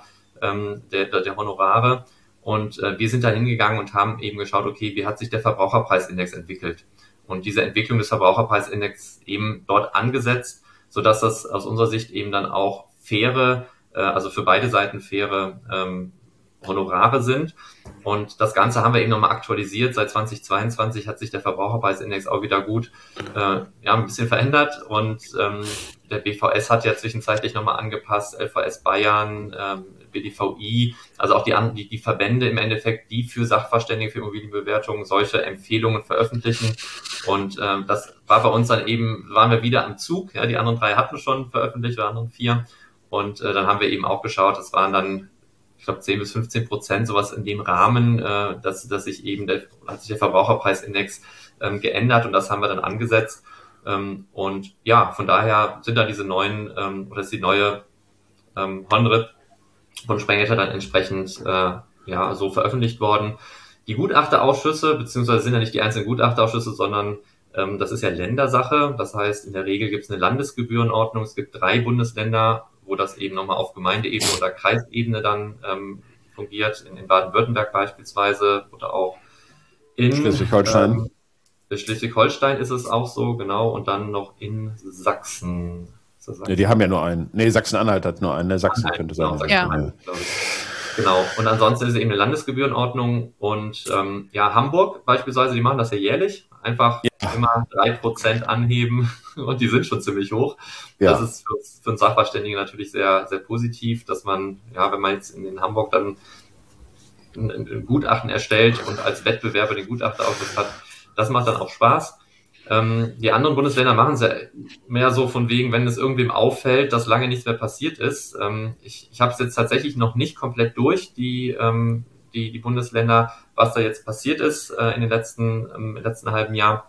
C: Honorare. Und wir sind da hingegangen und haben eben geschaut, okay, wie hat sich der Verbraucherpreisindex entwickelt? Und diese Entwicklung des Verbraucherpreisindex eben dort angesetzt, sodass das aus unserer Sicht eben dann auch also für beide Seiten faire Honorare sind. Und das Ganze haben wir eben nochmal aktualisiert. Seit 2022 hat sich der Verbraucherpreisindex auch wieder gut ein bisschen verändert. Und der BVS hat ja zwischenzeitlich nochmal angepasst, LVS Bayern, BDVI, also auch die Verbände im Endeffekt, die für Sachverständige für Immobilienbewertungen solche Empfehlungen veröffentlichen. Und das war bei uns dann eben, waren wir wieder am Zug. Ja, die anderen 3 hatten schon veröffentlicht, die anderen 4. Und dann haben wir eben auch geschaut, das waren dann, ich glaube, 10-15%, sowas in dem Rahmen, dass sich eben hat sich der Verbraucherpreisindex geändert und das haben wir dann angesetzt. Und ja, von daher sind dann diese neuen, oder ist die neue Honrep von Sprengnetter dann entsprechend so veröffentlicht worden. Die Gutachterausschüsse, beziehungsweise sind ja nicht die einzelnen Gutachterausschüsse, sondern das ist ja Ländersache. Das heißt, in der Regel gibt es eine Landesgebührenordnung. Es gibt 3 Bundesländer, wo das eben nochmal auf Gemeindeebene oder Kreisebene dann fungiert. In Baden-Württemberg beispielsweise oder auch in
A: Schleswig-Holstein.
C: Schleswig-Holstein ist es auch so, genau. Und dann noch in Sachsen.
A: Ja, die haben ja nur einen. Nee, Sachsen-Anhalt hat nur einen. Ne? Sachsen könnte sein.
C: Genau. Und ansonsten ist es eben eine Landesgebührenordnung. Und Hamburg beispielsweise, die machen das ja jährlich. Einfach immer 3% anheben und die sind schon ziemlich hoch. Ja. Das ist für einen Sachverständigen natürlich sehr, sehr positiv, dass man, wenn man jetzt in Hamburg dann ein Gutachten erstellt und als Wettbewerber den Gutachterausschluss hat, das macht dann auch Spaß. Die anderen Bundesländer machen es ja mehr so von wegen, wenn es irgendwem auffällt, dass lange nichts mehr passiert ist. Ich habe es jetzt tatsächlich noch nicht komplett durch, die Bundesländer, was da jetzt passiert ist im letzten halben Jahr.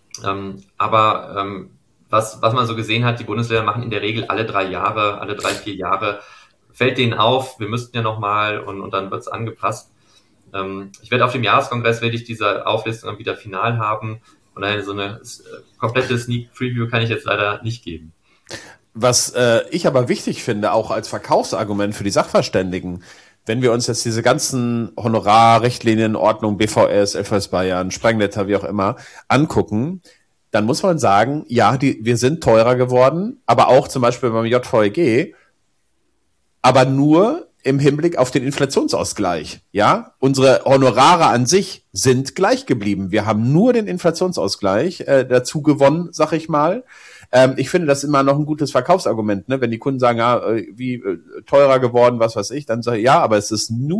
C: Was man so gesehen hat, die Bundesländer machen in der Regel alle 4 Jahre, fällt denen auf, wir müssten ja nochmal und dann wird es angepasst. Ich werde auf dem Jahreskongress, diese Auflistung dann wieder final haben. Und daher so eine komplette Sneak Preview kann ich jetzt leider nicht geben.
A: Was ich aber wichtig finde, auch als Verkaufsargument für die Sachverständigen, wenn wir uns jetzt diese ganzen Honorarrichtlinien, Ordnung, BVS, LVS Bayern, Sprengnetter, wie auch immer, angucken, dann muss man sagen, ja, wir sind teurer geworden, aber auch zum Beispiel beim JVEG, aber nur im Hinblick auf den Inflationsausgleich. Ja, unsere Honorare an sich sind gleich geblieben. Wir haben nur den Inflationsausgleich dazu gewonnen, sag ich mal. Ich finde das immer noch ein gutes Verkaufsargument, ne? Wenn die Kunden sagen, wie teurer geworden, was weiß ich, dann sage ich, ja, aber es ist nur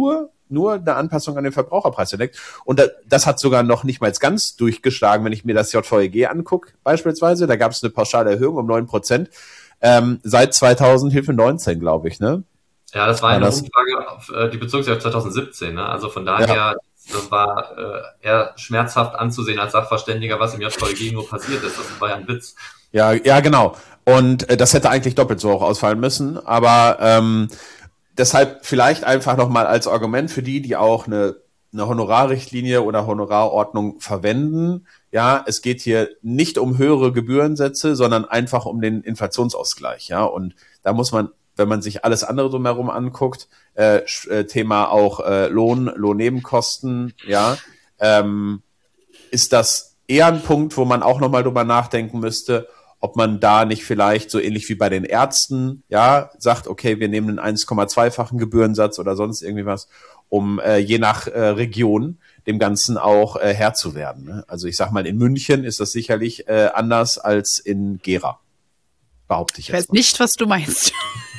A: nur eine Anpassung an den Verbraucherpreis entdeckt. Und das hat sogar noch nicht mal ganz durchgeschlagen, wenn ich mir das JVEG angucke, beispielsweise. Da gab es eine pauschale Erhöhung um 9%. Seit 2019, glaube ich, ne?
C: Ja, das war eine Umfrage, die bezog sich auf 2017, ne? Also von daher, das war eher schmerzhaft anzusehen als Sachverständiger, was im JVEG nur passiert ist. Das war ja ein Witz.
A: Ja, genau. Und das hätte eigentlich doppelt so hoch ausfallen müssen. Aber deshalb vielleicht einfach nochmal als Argument für die auch eine Honorarrichtlinie oder Honorarordnung verwenden. Ja, es geht hier nicht um höhere Gebührensätze, sondern einfach um den Inflationsausgleich. Ja, und da muss man, wenn man sich alles andere drumherum anguckt, Thema auch Lohnnebenkosten, ja, ist das eher ein Punkt, wo man auch nochmal drüber nachdenken müsste, ob man da nicht vielleicht so ähnlich wie bei den Ärzten, ja, sagt, okay, wir nehmen einen 1,2-fachen Gebührensatz oder sonst irgendwie was, um je nach Region dem Ganzen auch Herr zu werden. Ne? Also ich sag mal, in München ist das sicherlich anders als in Gera, behaupte ich jetzt.
B: Ich weiß nicht, was du meinst.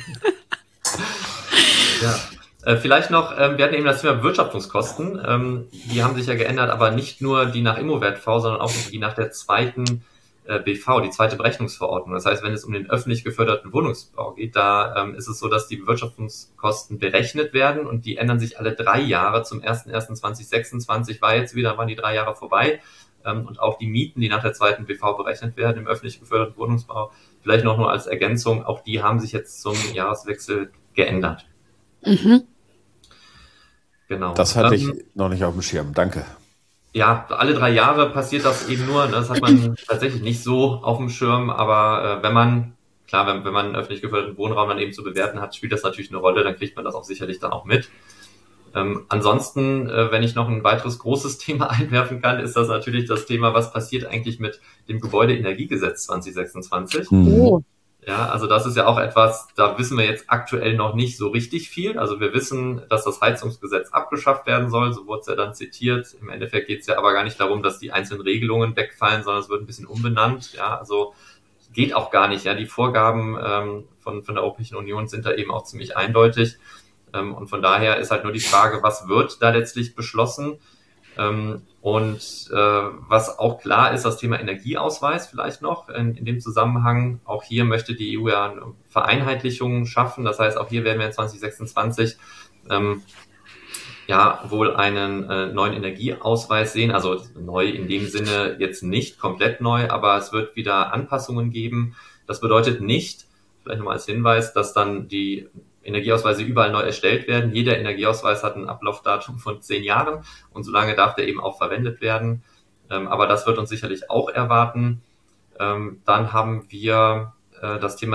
C: Ja. Vielleicht noch, wir hatten eben das Thema Bewirtschaftungskosten. Die haben sich ja geändert, aber nicht nur die nach Immowert-V, sondern auch die nach der zweiten BV, die zweite Berechnungsverordnung. Das heißt, wenn es um den öffentlich geförderten Wohnungsbau geht, da ist es so, dass die Bewirtschaftungskosten berechnet werden und die ändern sich alle 3 Jahre. Zum 01.01.2026 waren die 3 Jahre vorbei. Und auch die Mieten, die nach der zweiten BV berechnet werden im öffentlich geförderten Wohnungsbau, vielleicht noch nur als Ergänzung, auch die haben sich jetzt zum Jahreswechsel geändert.
B: Mhm.
C: Genau.
A: Das hatte ich noch nicht auf dem Schirm. Danke.
C: Ja, alle 3 Jahre passiert das eben nur. Ne? Das hat man tatsächlich nicht so auf dem Schirm. Aber wenn man einen öffentlich geförderten Wohnraum dann eben zu bewerten hat, spielt das natürlich eine Rolle. Dann kriegt man das auch sicherlich dann auch mit. Ansonsten, wenn ich noch ein weiteres großes Thema einwerfen kann, ist das natürlich das Thema, was passiert eigentlich mit dem Gebäudeenergiegesetz 2026.
B: Oh.
C: Ja, also das ist ja auch etwas, da wissen wir jetzt aktuell noch nicht so richtig viel. Also wir wissen, dass das Heizungsgesetz abgeschafft werden soll, so wurde es ja dann zitiert. Im Endeffekt geht es ja aber gar nicht darum, dass die einzelnen Regelungen wegfallen, sondern es wird ein bisschen umbenannt. Ja, also geht auch gar nicht. Ja, die Vorgaben von der Europäischen Union sind da eben auch ziemlich eindeutig. Und von daher ist halt nur die Frage, was wird da letztlich beschlossen? Was auch klar ist, das Thema Energieausweis vielleicht noch in dem Zusammenhang. Auch hier möchte die EU ja eine Vereinheitlichung schaffen. Das heißt, auch hier werden wir in 2026 wohl einen neuen Energieausweis sehen. Also neu in dem Sinne jetzt nicht komplett neu, aber es wird wieder Anpassungen geben. Das bedeutet nicht, vielleicht nochmal als Hinweis, dass dann die Energieausweise überall neu erstellt werden. Jeder Energieausweis hat ein Ablaufdatum von 10 Jahren und solange darf der eben auch verwendet werden. Aber das wird uns sicherlich auch erwarten. Dann haben wir das Thema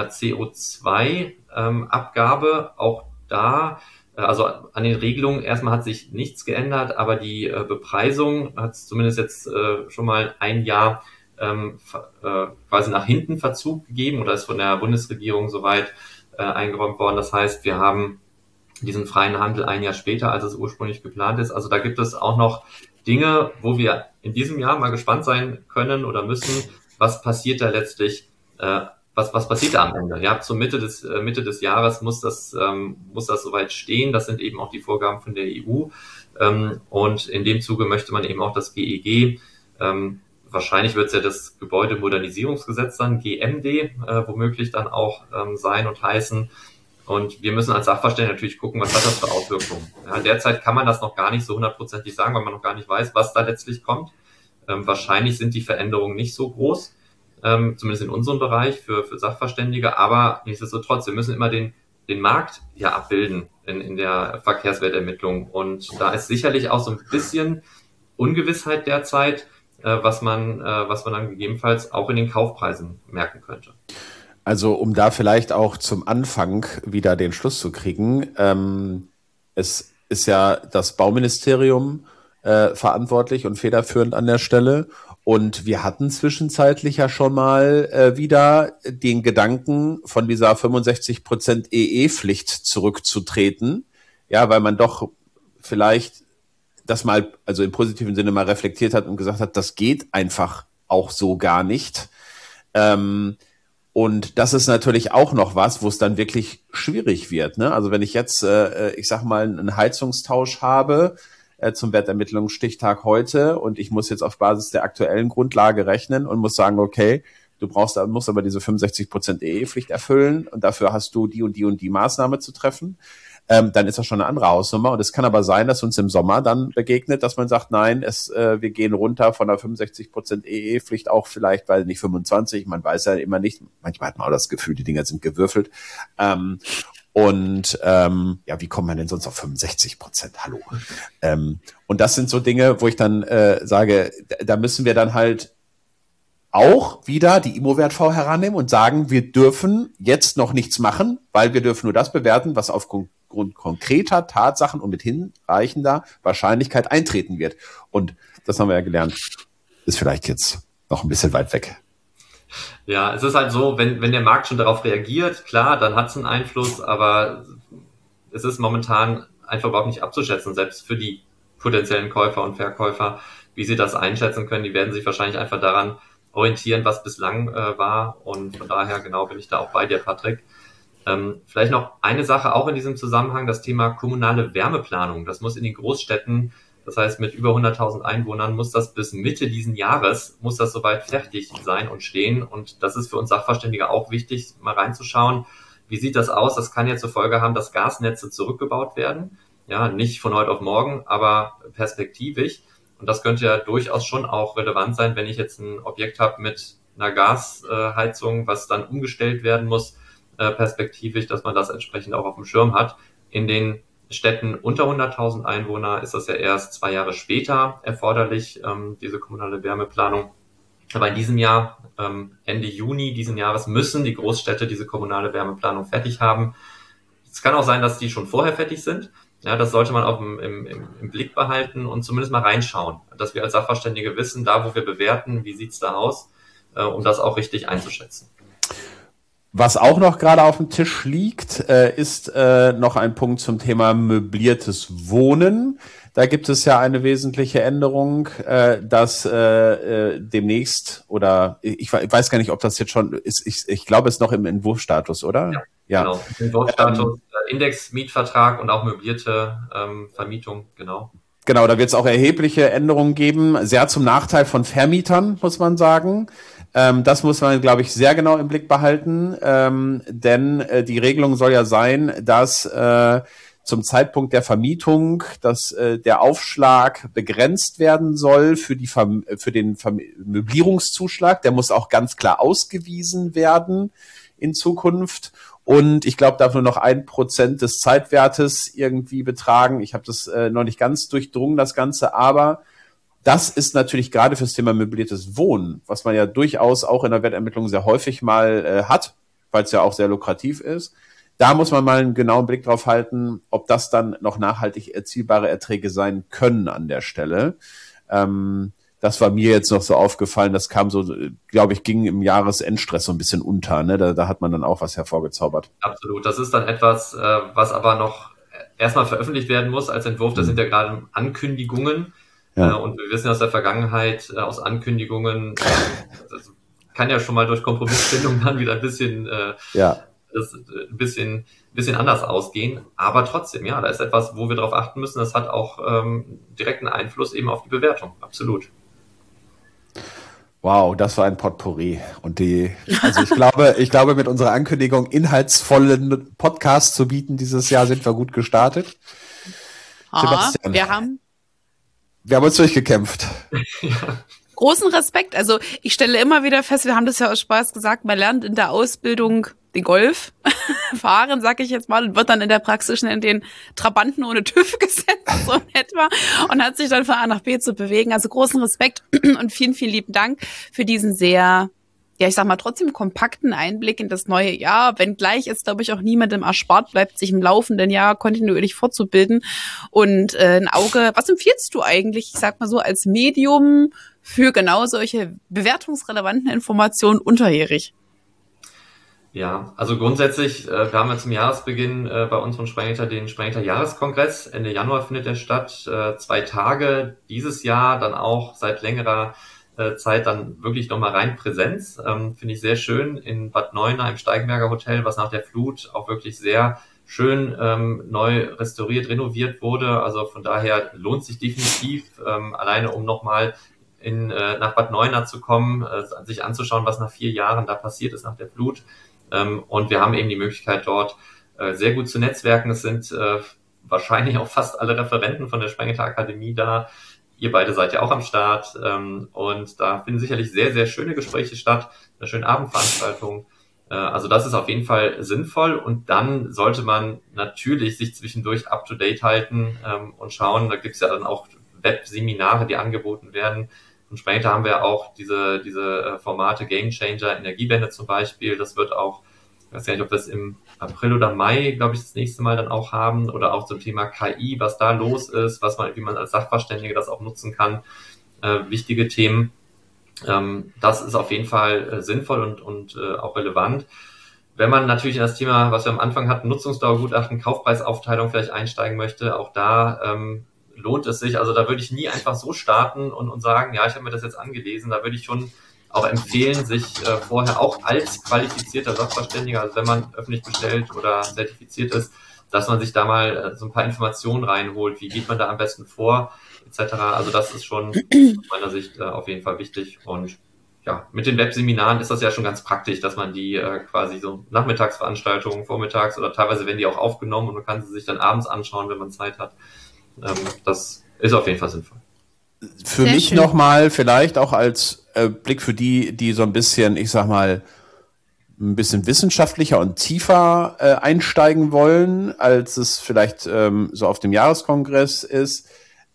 C: CO2-Abgabe. Auch da, also an den Regelungen erstmal hat sich nichts geändert, aber die Bepreisung hat es zumindest jetzt schon mal ein Jahr quasi nach hinten Verzug gegeben oder ist von der Bundesregierung soweit eingeräumt worden. Das heißt, wir haben diesen freien Handel ein Jahr später, als es ursprünglich geplant ist. Also da gibt es auch noch Dinge, wo wir in diesem Jahr mal gespannt sein können oder müssen, was passiert da letztlich, was passiert da am Ende? Ja, zur Mitte des Jahres muss das soweit stehen. Das sind eben auch die Vorgaben von der EU. Und in dem Zuge möchte man eben auch das GEG, wahrscheinlich wird es ja das Gebäudemodernisierungsgesetz dann, GMD, womöglich dann auch sein und heißen. Und wir müssen als Sachverständige natürlich gucken, was hat das für Auswirkungen. Ja, derzeit kann man das noch gar nicht so hundertprozentig sagen, weil man noch gar nicht weiß, was da letztlich kommt. Wahrscheinlich sind die Veränderungen nicht so groß, zumindest in unserem Bereich für Sachverständige. Aber nichtsdestotrotz, wir müssen immer den Markt ja abbilden in der Verkehrswertermittlung. Und da ist sicherlich auch so ein bisschen Ungewissheit derzeit, was man dann gegebenenfalls auch in den Kaufpreisen merken könnte.
A: Also um da vielleicht auch zum Anfang wieder den Schluss zu kriegen, es ist ja das Bauministerium verantwortlich und federführend an der Stelle und wir hatten zwischenzeitlich ja schon mal wieder den Gedanken, von dieser 65% EE-Pflicht zurückzutreten, ja, weil man doch vielleicht das mal, also im positiven Sinne mal reflektiert hat und gesagt hat, das geht einfach auch so gar nicht. Und das ist natürlich auch noch was, wo es dann wirklich schwierig wird. Ne? Also wenn ich jetzt, ich sag mal, einen Heizungstausch habe zum Wertermittlungsstichtag heute und ich muss jetzt auf Basis der aktuellen Grundlage rechnen und muss sagen, okay, musst aber diese 65% EE-Pflicht erfüllen und dafür hast du die und die Maßnahme zu treffen. Dann ist das schon eine andere Hausnummer. Und es kann aber sein, dass uns im Sommer dann begegnet, dass man sagt, nein, wir gehen runter von der 65% EE-Pflicht auch vielleicht, weil nicht 25, man weiß ja immer nicht. Manchmal hat man auch das Gefühl, die Dinger sind gewürfelt. Wie kommt man denn sonst auf 65%? Hallo. Und das sind so Dinge, wo ich dann sage, da müssen wir dann halt auch wieder die IMO-Wert-V herannehmen und sagen, wir dürfen jetzt noch nichts machen, weil wir dürfen nur das bewerten, was aufgrund konkreter Tatsachen und mit hinreichender Wahrscheinlichkeit eintreten wird. Und das haben wir ja gelernt, ist vielleicht jetzt noch ein bisschen weit weg.
C: Ja, es ist halt so, wenn der Markt schon darauf reagiert, klar, dann hat es einen Einfluss, aber es ist momentan einfach überhaupt nicht abzuschätzen, selbst für die potenziellen Käufer und Verkäufer, wie sie das einschätzen können. Die werden sich wahrscheinlich einfach daran orientieren, was bislang war, und von daher genau bin ich da auch bei dir, Patrick. Vielleicht noch eine Sache auch in diesem Zusammenhang, das Thema kommunale Wärmeplanung. Das muss in den Großstädten, das heißt mit über 100.000 Einwohnern, muss das bis Mitte diesen Jahres, muss das soweit fertig sein und stehen, und das ist für uns Sachverständige auch wichtig, mal reinzuschauen, wie sieht das aus? Das kann ja zur Folge haben, dass Gasnetze zurückgebaut werden, ja, nicht von heute auf morgen, aber perspektivisch. Und das könnte ja durchaus schon auch relevant sein, wenn ich jetzt ein Objekt habe mit einer Gasheizung, was dann umgestellt werden muss, perspektivisch, dass man das entsprechend auch auf dem Schirm hat. In den Städten unter 100.000 Einwohner ist das ja erst 2 Jahre später erforderlich, diese kommunale Wärmeplanung. Aber in diesem Jahr, Ende Juni diesen Jahres, müssen die Großstädte diese kommunale Wärmeplanung fertig haben. Es kann auch sein, dass die schon vorher fertig sind. Ja, das sollte man auch im Blick behalten und zumindest mal reinschauen, dass wir als Sachverständige wissen, da wo wir bewerten, wie sieht's da aus, um das auch richtig einzuschätzen.
A: Was auch noch gerade auf dem Tisch liegt, ist noch ein Punkt zum Thema möbliertes Wohnen. Da gibt es ja eine wesentliche Änderung, dass demnächst, oder ich weiß gar nicht, ob das jetzt schon ist, ich glaube, es ist noch im Entwurfsstatus, oder?
C: Ja. Genau, Entwurfsstatus, Index-Mietvertrag und auch möblierte Vermietung, genau.
A: Genau, da wird es auch erhebliche Änderungen geben, sehr zum Nachteil von Vermietern, muss man sagen. Das muss man, glaube ich, sehr genau im Blick behalten, denn die Regelung soll ja sein, dass zum Zeitpunkt der Vermietung, dass der Aufschlag begrenzt werden soll für den Möblierungszuschlag. Der muss auch ganz klar ausgewiesen werden in Zukunft. Und ich glaube, darf nur noch 1% des Zeitwertes irgendwie betragen. Ich habe das noch nicht ganz durchdrungen, das Ganze, aber das ist natürlich gerade fürs Thema möbliertes Wohnen, was man ja durchaus auch in der Wertermittlung sehr häufig mal hat, weil es ja auch sehr lukrativ ist. Da muss man mal einen genauen Blick drauf halten, ob das dann noch nachhaltig erzielbare Erträge sein können an der Stelle. Das war mir jetzt noch so aufgefallen, das kam so, glaube ich, ging im Jahresendstress so ein bisschen unter, ne? Da hat man dann auch was hervorgezaubert.
C: Absolut, das ist dann etwas, was aber noch erstmal veröffentlicht werden muss als Entwurf. Das sind ja gerade Ankündigungen. Ja. Und wir wissen aus der Vergangenheit, aus Ankündigungen, das kann ja schon mal durch Kompromissfindung dann wieder ein bisschen, ein bisschen anders ausgehen. Aber trotzdem, ja, da ist etwas, wo wir darauf achten müssen. Das hat auch direkten Einfluss eben auf die Bewertung. Absolut.
A: Wow, das war ein Potpourri. Und ich glaube, mit unserer Ankündigung, inhaltsvollen Podcast zu bieten dieses Jahr, sind wir gut gestartet.
B: Sebastian.
A: Wir haben uns durchgekämpft.
B: Großen Respekt. Also ich stelle immer wieder fest, wir haben das ja aus Spaß gesagt, man lernt in der Ausbildung den Golf fahren, sag ich jetzt mal, und wird dann in der Praxis schnell in den Trabanten ohne TÜV gesetzt, so in etwa, und hat sich dann von A nach B zu bewegen. Also großen Respekt und vielen, vielen lieben Dank für diesen sehr, ja, ich sag mal, trotzdem kompakten Einblick in das neue Jahr, wenngleich es, glaube ich, auch niemandem erspart bleibt, sich im laufenden Jahr kontinuierlich fortzubilden und ein Auge. Was empfiehlst du eigentlich, ich sag mal so, als Medium für genau solche bewertungsrelevanten Informationen unterjährig?
C: Ja, also grundsätzlich, wir haben ja zum Jahresbeginn bei uns von Sprengnetter den Sprengnetter Jahreskongress. Ende Januar findet der statt, 2 Tage dieses Jahr, dann auch seit längerer Zeit dann wirklich nochmal rein Präsenz. Finde ich sehr schön in Bad Neuenahr im Steigenberger Hotel, was nach der Flut auch wirklich sehr schön neu restauriert, renoviert wurde. Also von daher lohnt sich definitiv, alleine um nochmal nach Bad Neuenahr zu kommen, sich anzuschauen, was nach 4 Jahren da passiert ist nach der Flut. Und wir haben eben die Möglichkeit dort sehr gut zu netzwerken. Es sind wahrscheinlich auch fast alle Referenten von der Sprengeter Akademie da. Ihr beide seid ja auch am Start und da finden sicherlich sehr, sehr schöne Gespräche statt, eine schöne Abendveranstaltung. Also das ist auf jeden Fall sinnvoll und dann sollte man natürlich sich zwischendurch up-to-date halten und schauen, da gibt's ja dann auch Webseminare, die angeboten werden. Und später haben wir auch diese Formate Game Changer, Energiewende zum Beispiel. Das wird auch, ich weiß gar nicht, ob wir es im April oder Mai, glaube ich, das nächste Mal dann auch haben. Oder auch zum Thema KI, was da los ist, wie man als Sachverständige das auch nutzen kann. Wichtige Themen. Das ist auf jeden Fall sinnvoll und auch relevant. Wenn man natürlich in das Thema, was wir am Anfang hatten, Nutzungsdauergutachten, Kaufpreisaufteilung vielleicht einsteigen möchte, auch da lohnt es sich. Also da würde ich nie einfach so starten und sagen, ja, ich habe mir das jetzt angelesen. Da würde ich schon auch empfehlen, sich vorher auch als qualifizierter Sachverständiger, also wenn man öffentlich bestellt oder zertifiziert ist, dass man sich da mal so ein paar Informationen reinholt. Wie geht man da am besten vor, etc. Also das ist schon aus meiner Sicht auf jeden Fall wichtig. Und ja, mit den Webseminaren ist das ja schon ganz praktisch, dass man die quasi so Nachmittagsveranstaltungen, vormittags oder teilweise werden die auch aufgenommen und man kann sie sich dann abends anschauen, wenn man Zeit hat. Das ist auf jeden Fall sinnvoll.
A: Für Sehr mich nochmal vielleicht auch als Blick für die so ein bisschen, ich sag mal, ein bisschen wissenschaftlicher und tiefer einsteigen wollen, als es vielleicht so auf dem Jahreskongress ist.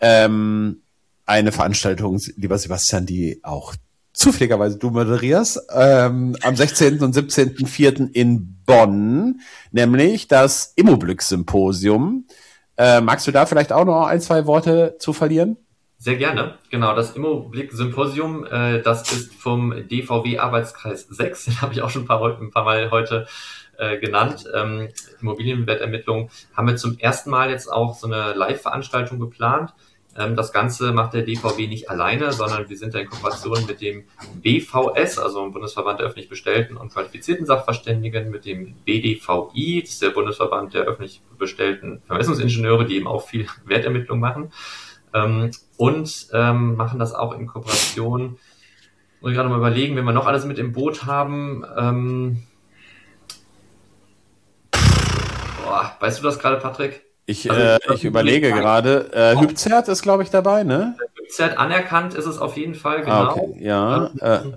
A: Eine Veranstaltung, lieber Sebastian, die auch zufälligerweise du moderierst, am 16. und 17.04. in Bonn, nämlich das Immoblick-Symposium. Magst du da vielleicht auch noch 1, 2 Worte zu verlieren?
C: Sehr gerne. Genau, das Immoblick-Symposium, das ist vom DVW Arbeitskreis 6, den habe ich auch schon ein paar Mal heute genannt. Immobilienwertermittlung haben wir zum ersten Mal jetzt auch so eine Live-Veranstaltung geplant. Das Ganze macht der DVW nicht alleine, sondern wir sind da in Kooperation mit dem BVS, also dem Bundesverband der öffentlich bestellten und qualifizierten Sachverständigen, mit dem BDVI, das ist der Bundesverband der öffentlich bestellten Vermessungsingenieure, die eben auch viel Wertermittlung machen. Und machen das auch in Kooperation. Muss ich gerade mal überlegen, wenn wir noch alles mit im Boot haben. Weißt du das gerade, Patrick?
A: Ich überlege gerade. Hübzert ist, glaube ich, dabei, ne?
C: Hübzert anerkannt ist es auf jeden Fall, genau.
A: Okay. Ja.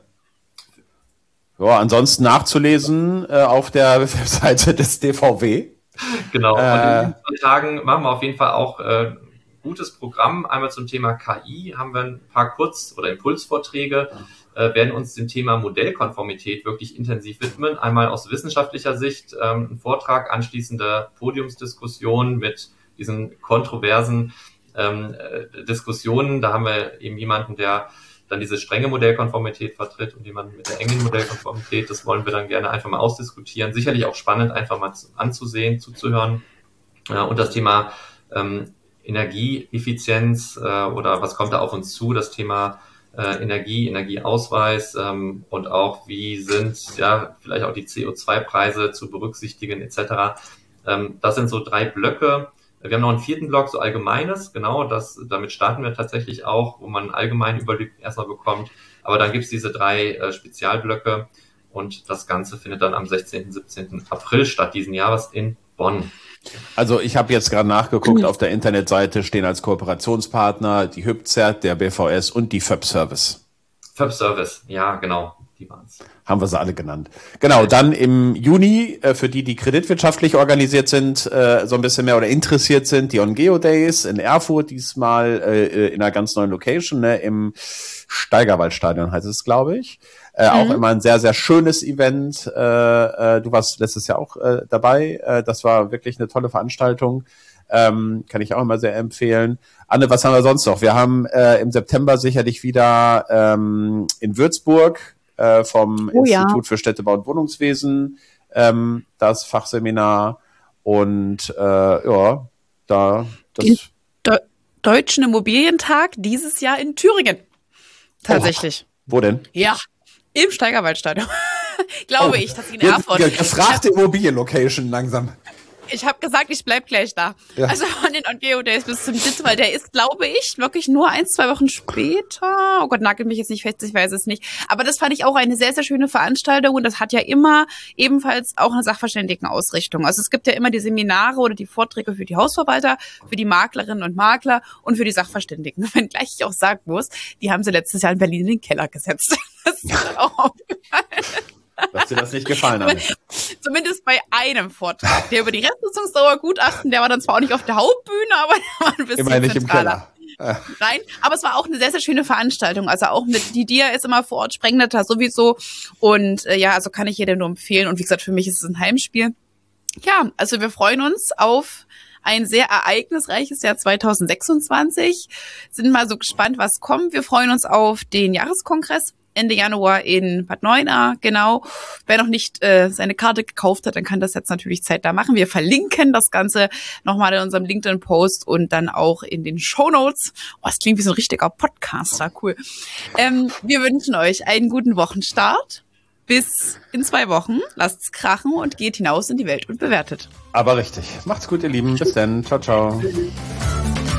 A: Ansonsten nachzulesen auf der Webseite des DVW.
C: Genau. Und in diesen 2 Tagen machen wir auf jeden Fall auch gutes Programm. Einmal zum Thema KI haben wir ein paar oder Impulsvorträge, werden uns dem Thema Modellkonformität wirklich intensiv widmen. Einmal aus wissenschaftlicher Sicht ein Vortrag, anschließende Podiumsdiskussion mit diesen kontroversen Diskussionen. Da haben wir eben jemanden, der dann diese strenge Modellkonformität vertritt und jemanden mit der engen Modellkonformität. Das wollen wir dann gerne einfach mal ausdiskutieren. Sicherlich auch spannend, einfach mal anzusehen, zuzuhören. Und das Thema Energieeffizienz oder was kommt da auf uns zu, das Thema Energieausweis und auch wie sind vielleicht auch die CO2-Preise zu berücksichtigen etc. Das sind so 3 Blöcke. Wir haben noch einen 4. Block, so Allgemeines, genau, damit starten wir tatsächlich auch, wo man einen allgemeinen Überblick erstmal bekommt. Aber dann gibt's diese 3 Spezialblöcke und das Ganze findet dann am 16. 17. April statt diesen Jahres in Bonn.
A: Also ich habe jetzt gerade nachgeguckt, auf der Internetseite stehen als Kooperationspartner die Hübzert, der BVS und die FÖB-Service.
C: FÖB-Service, ja genau, die waren's.
A: Haben wir sie alle genannt. Genau, dann im Juni, für die kreditwirtschaftlich organisiert sind, so ein bisschen mehr oder interessiert sind, die On-Geo Days in Erfurt, diesmal in einer ganz neuen Location, ne, im Steigerwaldstadion heißt es, glaube ich. Auch immer ein sehr, sehr schönes Event. Du warst letztes Jahr auch dabei. Das war wirklich eine tolle Veranstaltung. Kann ich auch immer sehr empfehlen. Anne, was haben wir sonst noch? Wir haben im September sicherlich wieder in Würzburg vom Institut für Städtebau und Wohnungswesen das Fachseminar und
B: Deutschen Immobilientag dieses Jahr in Thüringen. Tatsächlich.
A: Wo denn?
B: Ja, im Steigerwaldstadion. Glaube ich, das ist in Erfurt.
A: Gefragte Immobilienlocation langsam.
B: Ich habe gesagt, ich bleib gleich da. Ja. Also von den On-Geo Days bis zum Sitz, weil der ist, glaube ich, wirklich nur 1-2 Wochen später. Oh Gott, nagelt mich jetzt nicht fest, ich weiß es nicht. Aber das fand ich auch eine sehr, sehr schöne Veranstaltung und das hat ja immer ebenfalls auch eine Sachverständigenausrichtung. Also es gibt ja immer die Seminare oder die Vorträge für die Hausverwalter, für die Maklerinnen und Makler und für die Sachverständigen. Wenngleich ich auch sagen muss, die haben sie letztes Jahr in Berlin in den Keller gesetzt. Das ist dann auch aufgefallen.
A: Dass dir das nicht gefallen hat.
B: Zumindest bei einem Vortrag. Der über die Restnutzungsdauer Gutachten, der war dann zwar auch nicht auf der Hauptbühne, aber der war ein bisschen
A: immerhin nicht im Keller.
B: Rein. Aber es war auch eine sehr, sehr schöne Veranstaltung. Also auch mit die Dia ist immer vor Ort, Sprengnetter sowieso. Und ja, also kann ich jedem nur empfehlen. Und wie gesagt, für mich ist es ein Heimspiel. Ja, also wir freuen uns auf ein sehr ereignisreiches Jahr 2026. Sind mal so gespannt, was kommt. Wir freuen uns auf den Jahreskongress Ende Januar in Bad Neuenahr, genau. Wer noch nicht seine Karte gekauft hat, dann kann das jetzt natürlich Zeit da machen. Wir verlinken das Ganze nochmal in unserem LinkedIn-Post und dann auch in den Shownotes. Oh, das klingt wie so ein richtiger Podcaster, cool. Wir wünschen euch einen guten Wochenstart. Bis in 2 Wochen. Lasst's krachen und geht hinaus in die Welt und bewertet.
A: Aber richtig. Macht's gut, ihr Lieben. Bis dann. Ciao, ciao.